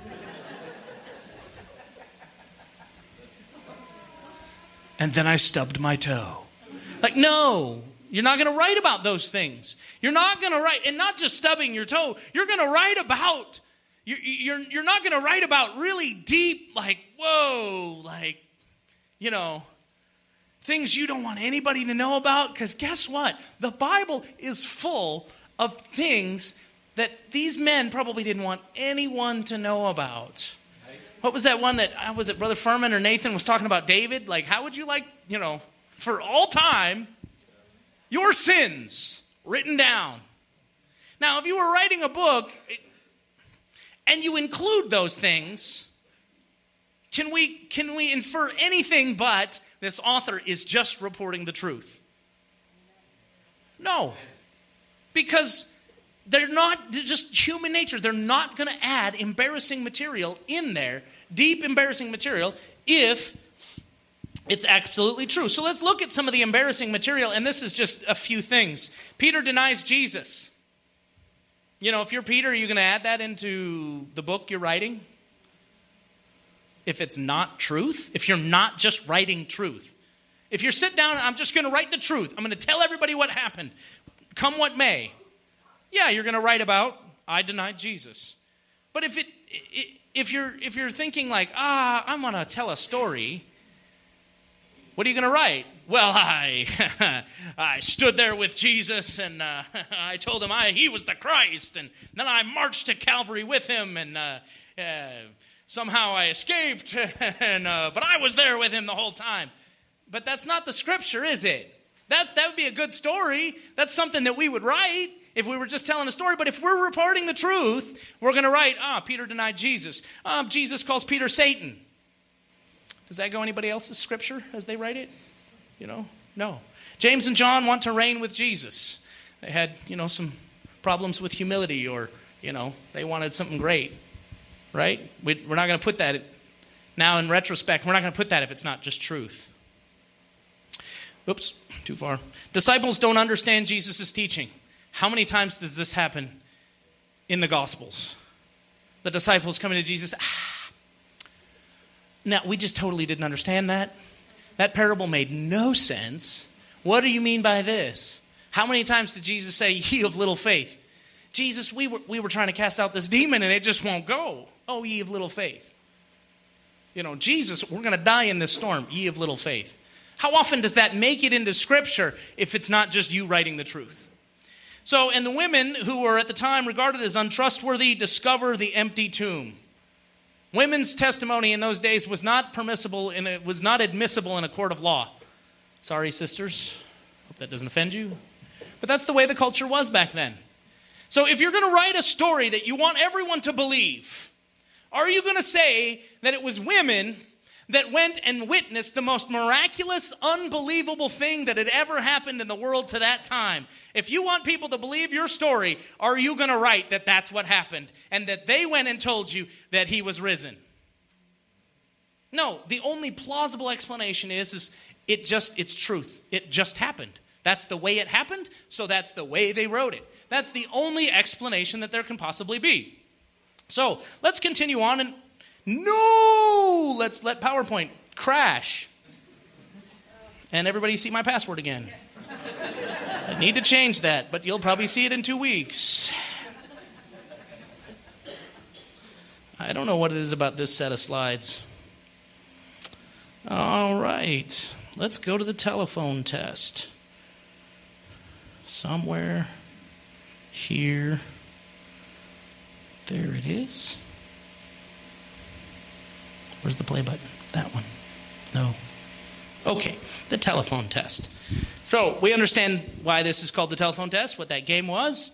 And then I stubbed my toe. Like, no, you're not going to write about those things. You're not going to write, and not just stubbing your toe. You're going to write about. You're you're, you're not going to write about really deep, like, whoa, like. You know, things you don't want anybody to know about. Because guess what? The Bible is full of things that these men probably didn't want anyone to know about. What was that one that, was it Brother Furman or Nathan was talking about David? Like, how would you like, you know, for all time, your sins written down? Now, if you were writing a book and you include those things, Can we can we infer anything but this author is just reporting the truth? No. Because they're not, they're just human nature. They're not going to add embarrassing material in there, deep embarrassing material, if it's absolutely true. So let's look at some of the embarrassing material, and this is just a few things. Peter denies Jesus. You know, if you're Peter, are you going to add that into the book you're writing? If it's not truth, if you're not just writing truth. If you sit down, I'm just going to write the truth. I'm going to tell everybody what happened, come what may. Yeah, you're going to write about, I denied Jesus. But if it if you're if you're thinking like, ah, I'm going to tell a story, what are you going to write? Well, I I stood there with Jesus, and uh, I told him I he was the Christ, and then I marched to Calvary with him, and uh, uh, somehow I escaped, and uh, but I was there with him the whole time. But that's not the scripture, is it? That that would be a good story. That's something that we would write if we were just telling a story. But if we're reporting the truth, we're going to write, ah, Peter denied Jesus. Um, Jesus calls Peter Satan. Does that go anybody else's scripture as they write it? You know, no. James and John want to reign with Jesus. They had, you know, some problems with humility, or, you know, they wanted something great, right? We, we're not going to put that, now in retrospect, we're not going to put that if it's not just truth. Oops, too far. Disciples don't understand Jesus' teaching. How many times does this happen in the Gospels? The disciples coming to Jesus, ah. Now, we just totally didn't understand that. That parable made no sense. What do you mean by this? How many times did Jesus say, ye of little faith? Jesus, we were, we were trying to cast out this demon and it just won't go. Oh, ye of little faith. You know, Jesus, we're going to die in this storm, ye of little faith. How often does that make it into Scripture if it's not just you writing the truth? So, and the women who were at the time regarded as untrustworthy discover the empty tomb. Women's testimony in those days was not permissible, and it was not admissible in a court of law. Sorry, sisters. Hope that doesn't offend you. But that's the way the culture was back then. So if you're going to write a story that you want everyone to believe, are you going to say that it was women that went and witnessed the most miraculous, unbelievable thing that had ever happened in the world to that time? If you want people to believe your story, are you going to write that that's what happened and that they went and told you that he was risen? No, the only plausible explanation is, is it just, it's truth. It just happened. That's the way it happened, so that's the way they wrote it. That's the only explanation that there can possibly be. So let's continue on and No! Let's let PowerPoint crash. And everybody see my password again. I need to change that, but you'll probably see it in two weeks. I don't know what it is about this set of slides. All right. Let's go to the telephone test. Somewhere here. There it is. Where's the play button? That one. No. Okay, the telephone test. So we understand why this is called the telephone test, what that game was.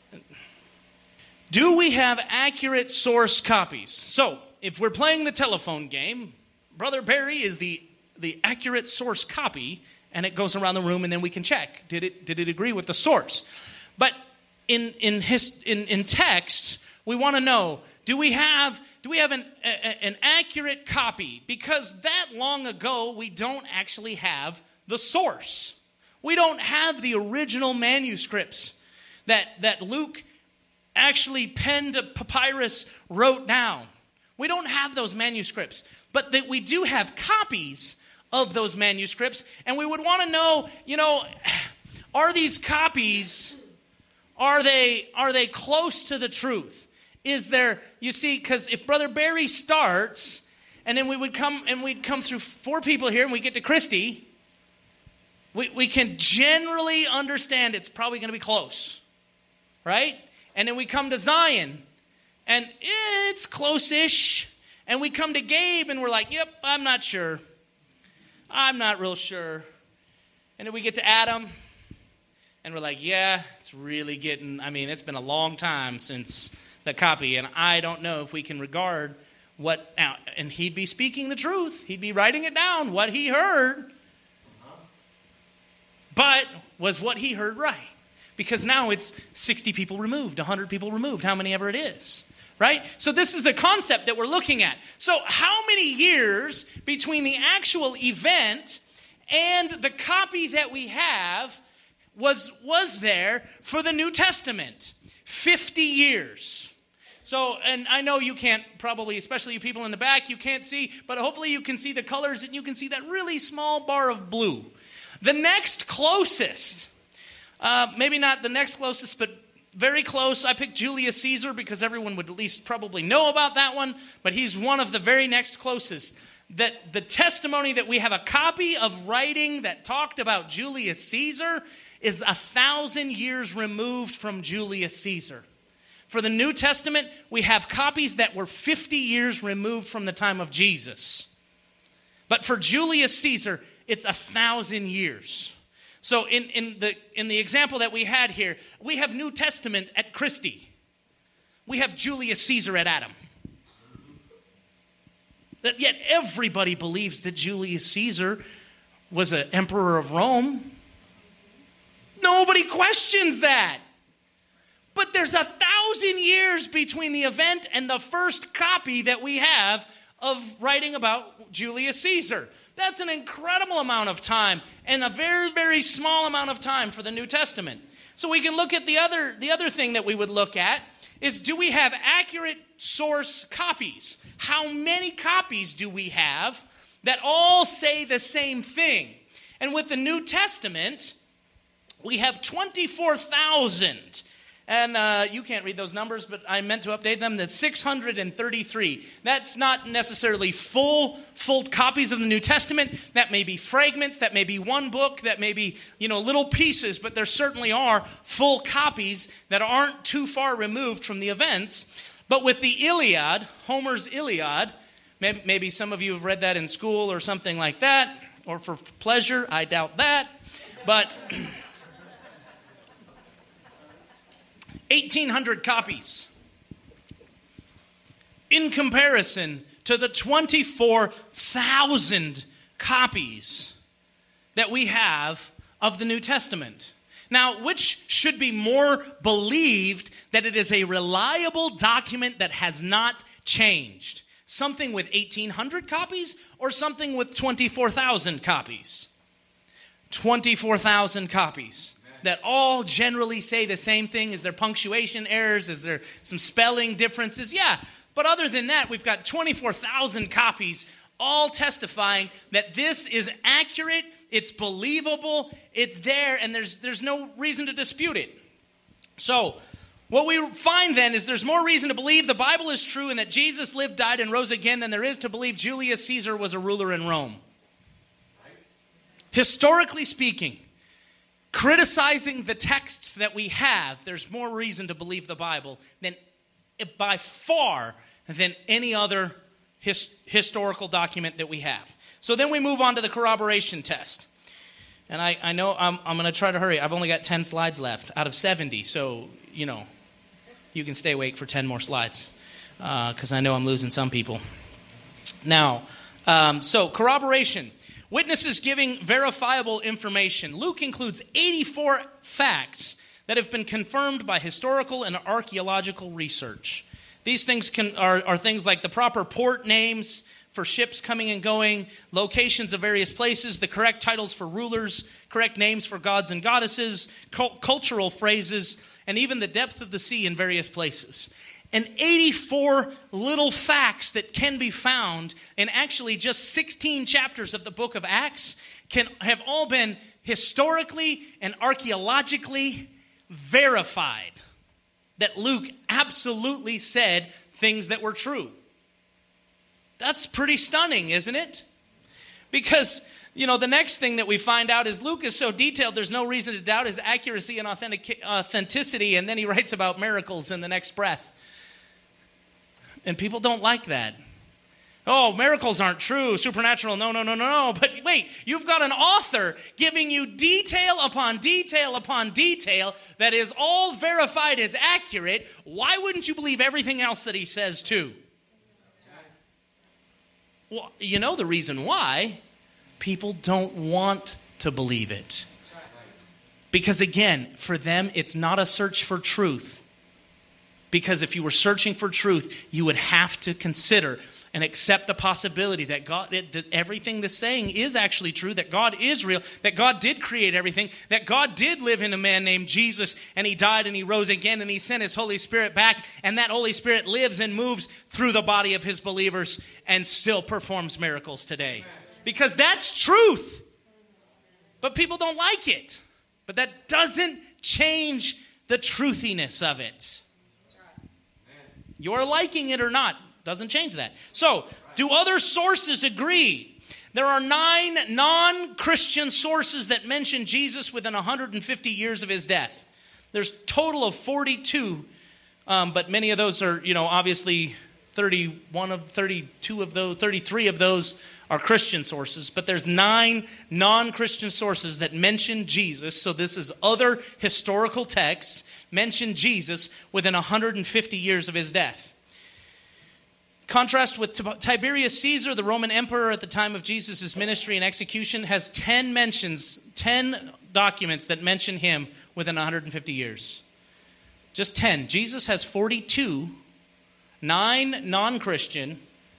Do we have accurate source copies? So if we're playing the telephone game, Brother Barry is the, the accurate source copy, and it goes around the room, and then we can check. Did it, did it agree with the source? But in, in, his, in, in text, we want to know, Do we have do we have an a, an accurate copy? Because that long ago, we don't actually have the source. We don't have the original manuscripts that, that Luke actually penned a papyrus, wrote down. We don't have those manuscripts. But that we do have copies of those manuscripts. And we would want to know, you know, are these copies, are they are they close to the truth? Is there, you see, because if Brother Barry starts, and then we would come, and we'd come through four people here, and we get to Christy, we, we can generally understand it's probably going to be close, right? And then we come to Zion, and it's close-ish, and we come to Gabe, and we're like, yep, I'm not sure. I'm not real sure. And then we get to Adam, and we're like, yeah, it's really getting, I mean, it's been a long time since the copy, and I don't know if we can regard what, now, and he'd be speaking the truth. He'd be writing it down, what he heard. But was what he heard right? Because now it's sixty people removed, one hundred people removed, how many ever it is, right? So this is the concept that we're looking at. So how many years between the actual event and the copy that we have was, was there for the New Testament? fifty years. So, and I know you can't probably, especially you people in the back, you can't see, but hopefully you can see the colors and you can see that really small bar of blue. The next closest, uh, maybe not the next closest, but very close. I picked Julius Caesar because everyone would at least probably know about that one, but he's one of the very next closest. That the testimony that we have a copy of writing that talked about Julius Caesar is a thousand years removed from Julius Caesar. For the New Testament, we have copies that were fifty years removed from the time of Jesus. But for Julius Caesar, it's a thousand years. So in, in, the, in the example that we had here, we have New Testament at Christie. We have Julius Caesar at Adam. That yet everybody believes that Julius Caesar was an emperor of Rome. Nobody questions that. But there's a thousand years between the event and the first copy that we have of writing about Julius Caesar. That's an incredible amount of time and a very, very small amount of time for the New Testament. So we can look at the other, the other thing that we would look at is, do we have accurate source copies? How many copies do we have that all say the same thing? And with the New Testament, we have twenty-four thousand. And uh, you can't read those numbers, but I meant to update them. That's six hundred thirty-three. That's not necessarily full, full copies of the New Testament. That may be fragments. That may be one book. That may be, you know, little pieces. But there certainly are full copies that aren't too far removed from the events. But with the Iliad, Homer's Iliad, maybe, maybe some of you have read that in school or something like that, or for pleasure. I doubt that. But eighteen hundred copies in comparison to the twenty-four thousand copies that we have of the New Testament. Now, which should be more believed, that it is a reliable document that has not changed? Something with eighteen hundred copies or something with twenty-four thousand copies? twenty-four thousand copies. That all generally say the same thing. Is there punctuation errors? Is there some spelling differences? Yeah, but other than that, we've got twenty-four thousand copies all testifying that this is accurate, it's believable, it's there, and there's, there's no reason to dispute it. So what we find then is there's more reason to believe the Bible is true and that Jesus lived, died, and rose again than there is to believe Julius Caesar was a ruler in Rome. Historically speaking, criticizing the texts that we have, there's more reason to believe the Bible than by far than any other his, historical document that we have. So then we move on to the corroboration test. And I, I know I'm, I'm going to try to hurry. I've only got ten slides left out of seventy. So, you know, you can stay awake for ten more slides because uh, I know I'm losing some people. Now, um, so corroboration. Witnesses giving verifiable information. Luke includes eighty-four facts that have been confirmed by historical and archaeological research. These things can, are, are things like the proper port names for ships coming and going, locations of various places, the correct titles for rulers, correct names for gods and goddesses, cult- cultural phrases, and even the depth of the sea in various places. And eighty-four little facts that can be found in actually just sixteen chapters of the book of Acts can have all been historically and archaeologically verified that Luke absolutely said things that were true. That's pretty stunning, isn't it? Because, you know, the next thing that we find out is Luke is so detailed, there's no reason to doubt his accuracy and authentic- authenticity, and then he writes about miracles in the next breath. And people don't like that. Oh, miracles aren't true. Supernatural, no, no, no, no, no. But wait, you've got an author giving you detail upon detail upon detail that is all verified as accurate. Why wouldn't you believe everything else that he says too? Well, you know the reason why. People don't want to believe it. Because again, for them, it's not a search for truth. Because if you were searching for truth, you would have to consider and accept the possibility that God, that everything that's saying is actually true, that God is real, that God did create everything, that God did live in a man named Jesus, and he died and he rose again, and he sent his Holy Spirit back, and that Holy Spirit lives and moves through the body of his believers and still performs miracles today. Because that's truth. But people don't like it. But that doesn't change the truthiness of it. You're liking it or not, doesn't change that. So, do other sources agree? There are nine non-Christian sources that mention Jesus within one hundred fifty years of his death. There's a total of forty-two, um, but many of those are, you know, obviously thirty-one of thirty-two of those, thirty-three of those are Christian sources, but there's nine non-Christian sources that mention Jesus. So this is other historical texts mention Jesus within one hundred fifty years of his death. Contrast with Tiberius Caesar, the Roman emperor at the time of Jesus' ministry and execution, has ten mentions, ten documents that mention him within one hundred fifty years. Just ten. Jesus has forty-two, nine non-Christian,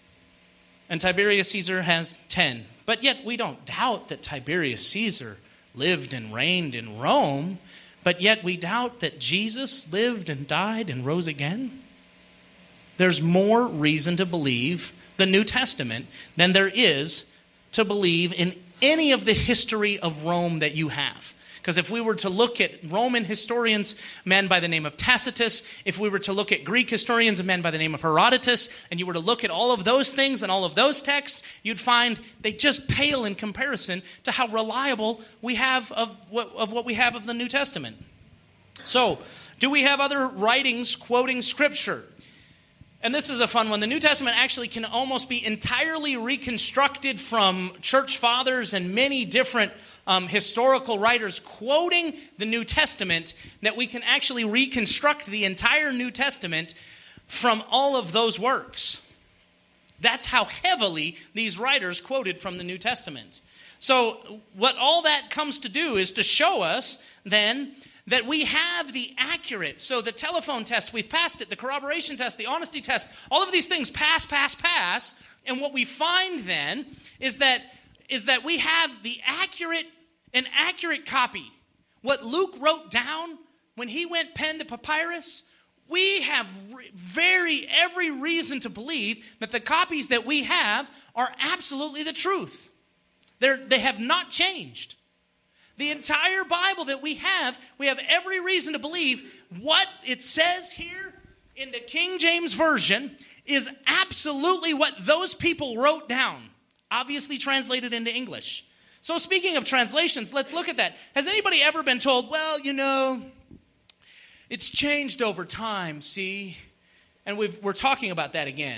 and Tiberius Caesar has ten. But yet we don't doubt that Tiberius Caesar lived and reigned in Rome, but yet we doubt that Jesus lived and died and rose again. There's more reason to believe the New Testament than there is to believe in any of the history of Rome that you have. Because if we were to look at Roman historians, men by the name of Tacitus, if we were to look at Greek historians, a man by the name of Herodotus, and you were to look at all of those things and all of those texts, you'd find they just pale in comparison to how reliable we have of what, of what we have of the New Testament. So, do we have other writings quoting Scripture? And this is a fun one. The New Testament actually can almost be entirely reconstructed from church fathers and many different um, historical writers quoting the New Testament, that we can actually reconstruct the entire New Testament from all of those works. That's how heavily these writers quoted from the New Testament. So what all that comes to do is to show us then that we have the accurate, so the telephone test, we've passed it, the corroboration test, the honesty test, all of these things pass, pass, pass, and what we find then is that is that we have the accurate, an accurate copy. What Luke wrote down when he went pen to papyrus, we have very, every reason to believe that the copies that we have are absolutely the truth. They're, they have not changed. The entire Bible that we have, we have every reason to believe what it says here in the King James Version is absolutely what those people wrote down, obviously translated into English. So speaking of translations, let's look at that. Has anybody ever been told, well, you know, it's changed over time, see? And we've, we're talking about that again.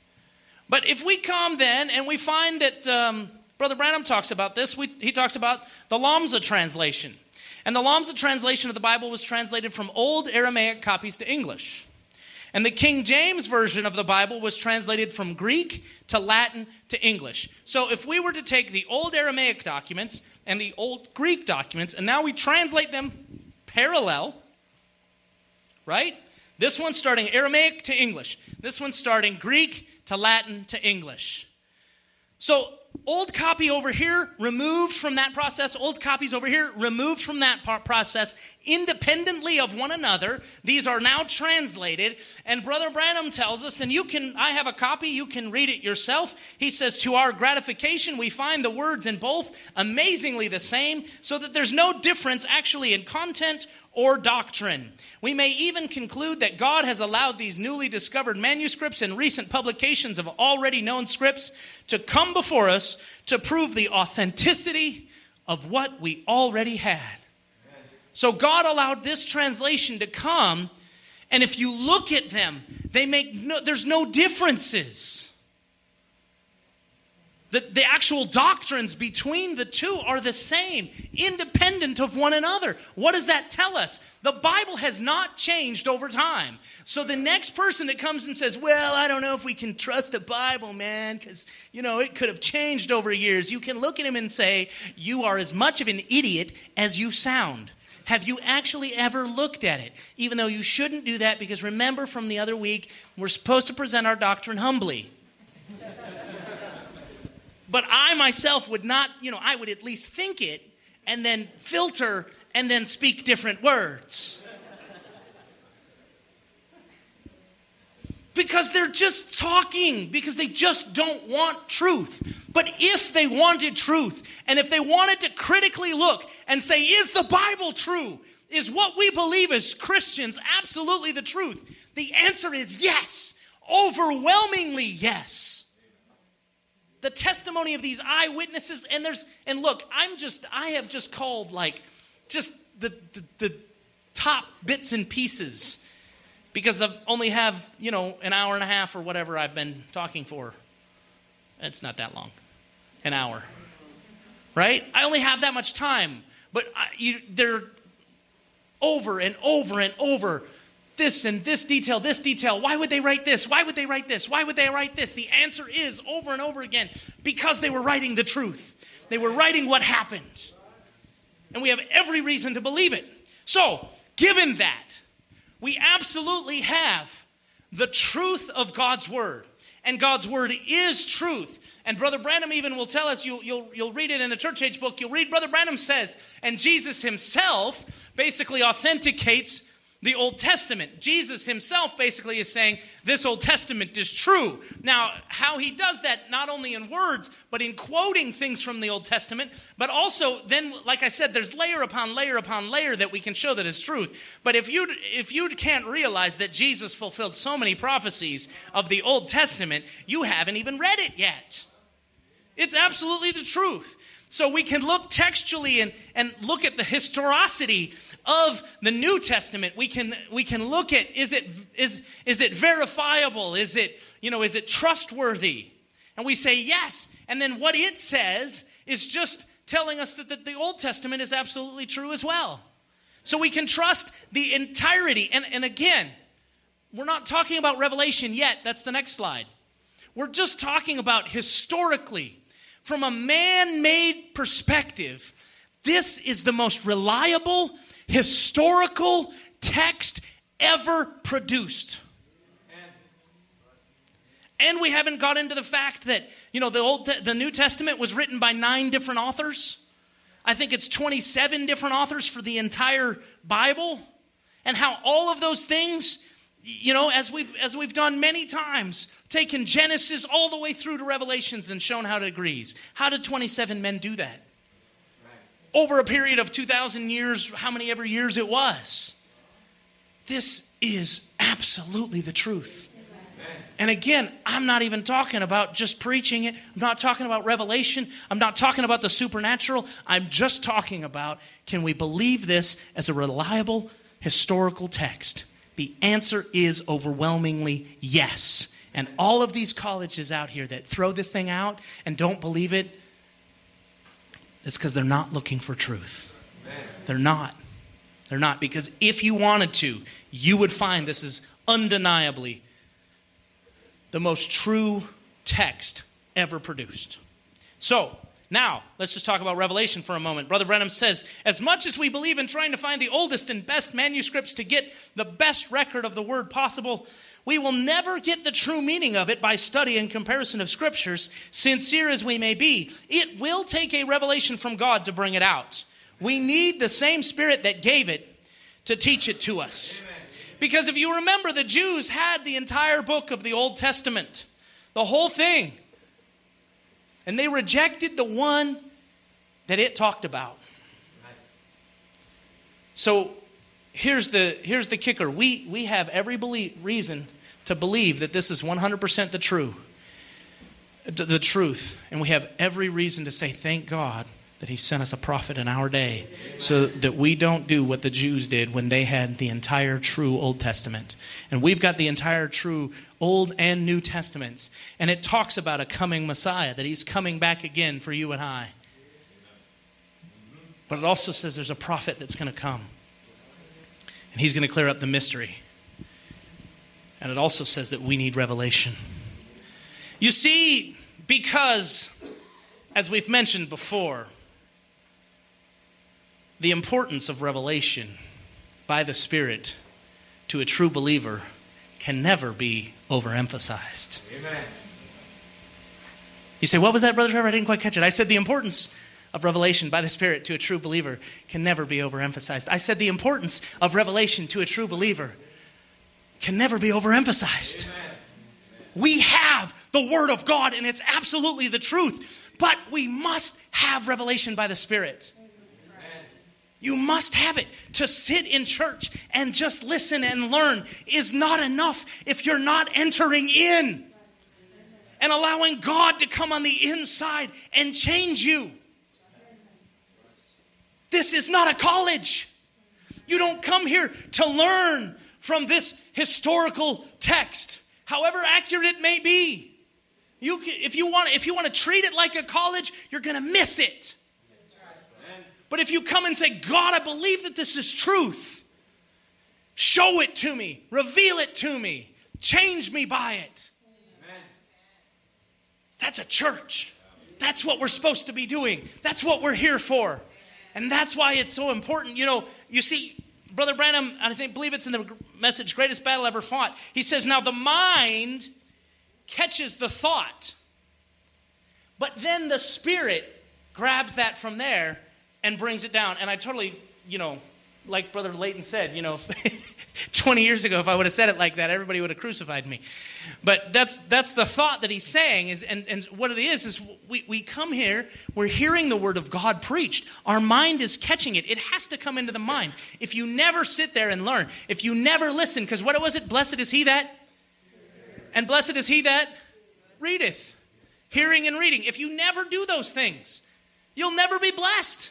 But if we come then and we find that... Um, Brother Branham talks about this. We, he talks about the Lambda translation. And the Lambda translation of the Bible was translated from old Aramaic copies to English. And the King James Version of the Bible was translated from Greek to Latin to English. So if we were to take the old Aramaic documents and the old Greek documents, and now we translate them parallel, right? This one's starting Aramaic to English. This one's starting Greek to Latin to English. So old copy over here, removed from that process. Old copies over here, removed from that process. Independently of one another, these are now translated. And Brother Branham tells us, and you can, I have a copy, you can read it yourself. He says, to our gratification, we find the words in both amazingly the same, so that there's no difference actually in content or doctrine. We may even conclude that God has allowed these newly discovered manuscripts and recent publications of already known scripts to come before us to prove the authenticity of what we already had. So God allowed this translation to come, and if you look at them, they make no, there's no differences. The, the actual doctrines between the two are the same, independent of one another. What does that tell us? The Bible has not changed over time. So the next person that comes and says, well, I don't know if we can trust the Bible, man, because, you know, it could have changed over years. You can look at him and say, you are as much of an idiot as you sound. Have you actually ever looked at it? Even though you shouldn't do that, because remember from the other week, we're supposed to present our doctrine humbly. But I myself would not, you know, I would at least think it and then filter and then speak different words. Because they're just talking, because they just don't want truth. But if they wanted truth, and if they wanted to critically look and say, is the Bible true? is what we believe as Christians absolutely the truth? The answer is yes. Overwhelmingly yes. The testimony of these eyewitnesses, and there's, and look, I'm just, I have just called like, just the, the, the top bits and pieces, because I only have, you know, an hour and a half or whatever I've been talking for. It's not that long. An hour. Right? I only have that much time. But I, you, they're over and over and over. This and this detail, this detail. Why would they write this? Why would they write this? Why would they write this? The answer is over and over again, because they were writing the truth. They were writing what happened. And we have every reason to believe it. So, given that, we absolutely have the truth of God's word. And God's word is truth. And Brother Branham even will tell us, you'll, you'll, you'll read it in the Church Age book, you'll read Brother Branham says, and Jesus himself basically authenticates the Old Testament. Jesus himself basically is saying, this Old Testament is true. Now, how he does that, not only in words, but in quoting things from the Old Testament, but also then, like I said, there's layer upon layer upon layer that we can show that is truth. But if you if you can't realize that Jesus fulfilled so many prophecies of the Old Testament, you haven't even read it yet. It's absolutely the truth. So we can look textually and, and look at the historicity of the New Testament. We can we can look at, is it is is it verifiable? Is it, you know, is it trustworthy? And we say yes. And then what it says is just telling us that the, the Old Testament is absolutely true as well. So we can trust the entirety. And, and again, we're not talking about Revelation yet. That's the next slide. We're just talking about historically, from a man-made perspective, this is the most reliable historical text ever produced. And we haven't got into the fact that, you know, the old, the New Testament was written by nine different authors. I think it's twenty-seven different authors for the entire Bible. And how all of those things, you know, as we've as we've done many times, taken Genesis all the way through to Revelations and shown how it agrees. How did twenty-seven men do that? Over a period of two thousand years, how many ever years it was. This is absolutely the truth. Amen. And again, I'm not even talking about just preaching it. I'm not talking about revelation. I'm not talking about the supernatural. I'm just talking about, can we believe this as a reliable historical text? The answer is overwhelmingly yes. And all of these colleges out here that throw this thing out and don't believe it, it's because they're not looking for truth. Amen. They're not. They're not. Because if you wanted to, you would find this is undeniably the most true text ever produced. So, now, let's just talk about Revelation for a moment. Brother Branham says, as much as we believe in trying to find the oldest and best manuscripts to get the best record of the word possible, we will never get the true meaning of it by study and comparison of scriptures, sincere as we may be. It will take a revelation from God to bring it out. We need the same Spirit that gave it to teach it to us. Amen. Because if you remember, the Jews had the entire book of the Old Testament, the whole thing. And they rejected the one that it talked about. So here's the here's the kicker. We we have every believe, reason to believe that this is one hundred percent the true, the truth. And we have every reason to say, thank God that he sent us a prophet in our day, so that we don't do what the Jews did when they had the entire true Old Testament. And we've got the entire true Old and New Testaments. And it talks about a coming Messiah, that he's coming back again for you and I. But it also says there's a prophet that's going to come. And he's going to clear up the mystery. And it also says that we need revelation. You see, because, as we've mentioned before, the importance of revelation by the Spirit to a true believer can never be overemphasized. Amen. You say, what was that, Brother Trevor? I didn't quite catch it. I said the importance of revelation by the Spirit to a true believer can never be overemphasized. I said the importance of revelation to a true believer can never be overemphasized. Amen. We have the Word of God, and it's absolutely the truth. But we must have revelation by the Spirit. You must have it. To sit in church and just listen and learn is not enough if you're not entering in and allowing God to come on the inside and change you. This is not a college. You don't come here to learn from this historical text, however accurate it may be. You, if you want, if you want to treat it like a college, you're going to miss it. But if you come and say, God, I believe that this is truth. Show it to me. Reveal it to me. Change me by it. Amen. That's a church. That's what we're supposed to be doing. That's what we're here for. And that's why it's so important. You know, you see, Brother Branham, I think, believe it's in the message, Greatest Battle Ever Fought. He says, now the mind catches the thought. But then the Spirit grabs that from there and brings it down. And I totally, you know, like Brother Layton said, you know, twenty years ago, if I would have said it like that, everybody would have crucified me. But that's that's the thought that he's saying. Is and, and what it is, is we, we come here, we're hearing the word of God preached. Our mind is catching it. It has to come into the mind. If you never sit there and learn, if you never listen, because what was it? Blessed is he that, and blessed is he that readeth. Hearing and reading. If you never do those things, you'll never be blessed.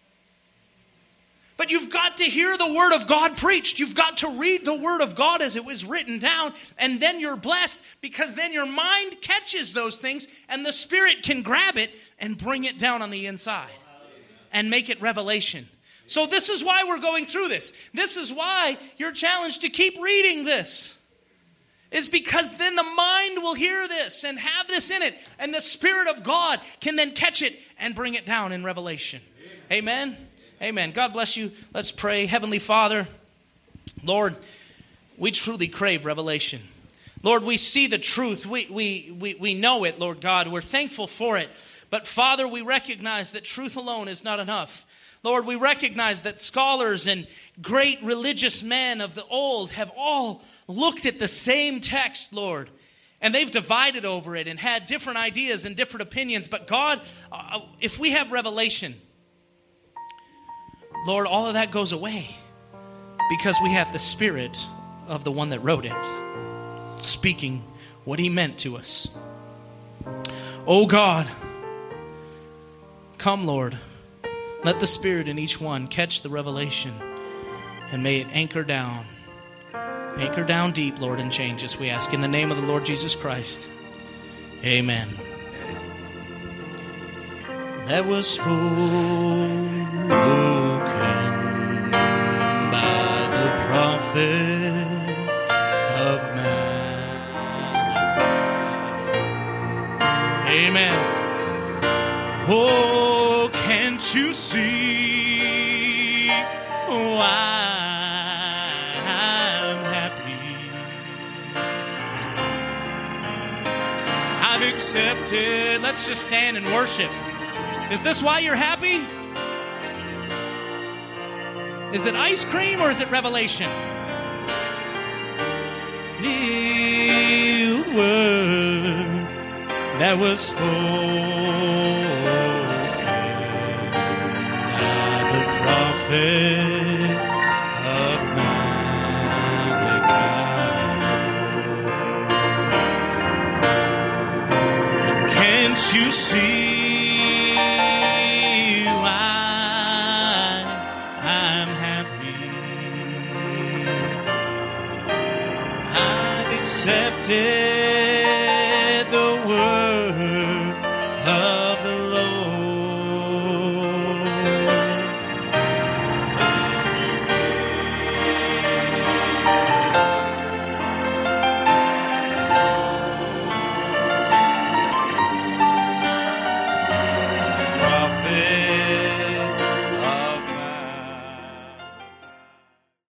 But you've got to hear the word of God preached. You've got to read the word of God as it was written down. And then you're blessed, because then your mind catches those things and the Spirit can grab it and bring it down on the inside and make it revelation. So this is why we're going through this. This is why you're challenged to keep reading this. Is because then the mind will hear this and have this in it. And the Spirit of God can then catch it and bring it down in revelation. Amen. Amen. God bless you. Let's pray. Heavenly Father, Lord, we truly crave revelation. Lord, we see the truth. We, we, we, we know it, Lord God. We're thankful for it. But Father, we recognize that truth alone is not enough. Lord, we recognize that scholars and great religious men of the old have all looked at the same text, Lord, and they've divided over it and had different ideas and different opinions. But God, uh, if we have revelation, Lord, all of that goes away because we have the Spirit of the one that wrote it, speaking what he meant to us. Oh God, come, Lord. Let the Spirit in each one catch the revelation, and may it anchor down. Anchor down deep, Lord, and change us, we ask. In the name of the Lord Jesus Christ. Amen. That was spoken by the prophet of Malachi. Amen. Oh, can't you see why I'm happy? I've accepted. Let's just stand and worship. Is this why you're happy? Is it ice cream or is it revelation? The word that was spoken by the prophet of Malachi. Can't you see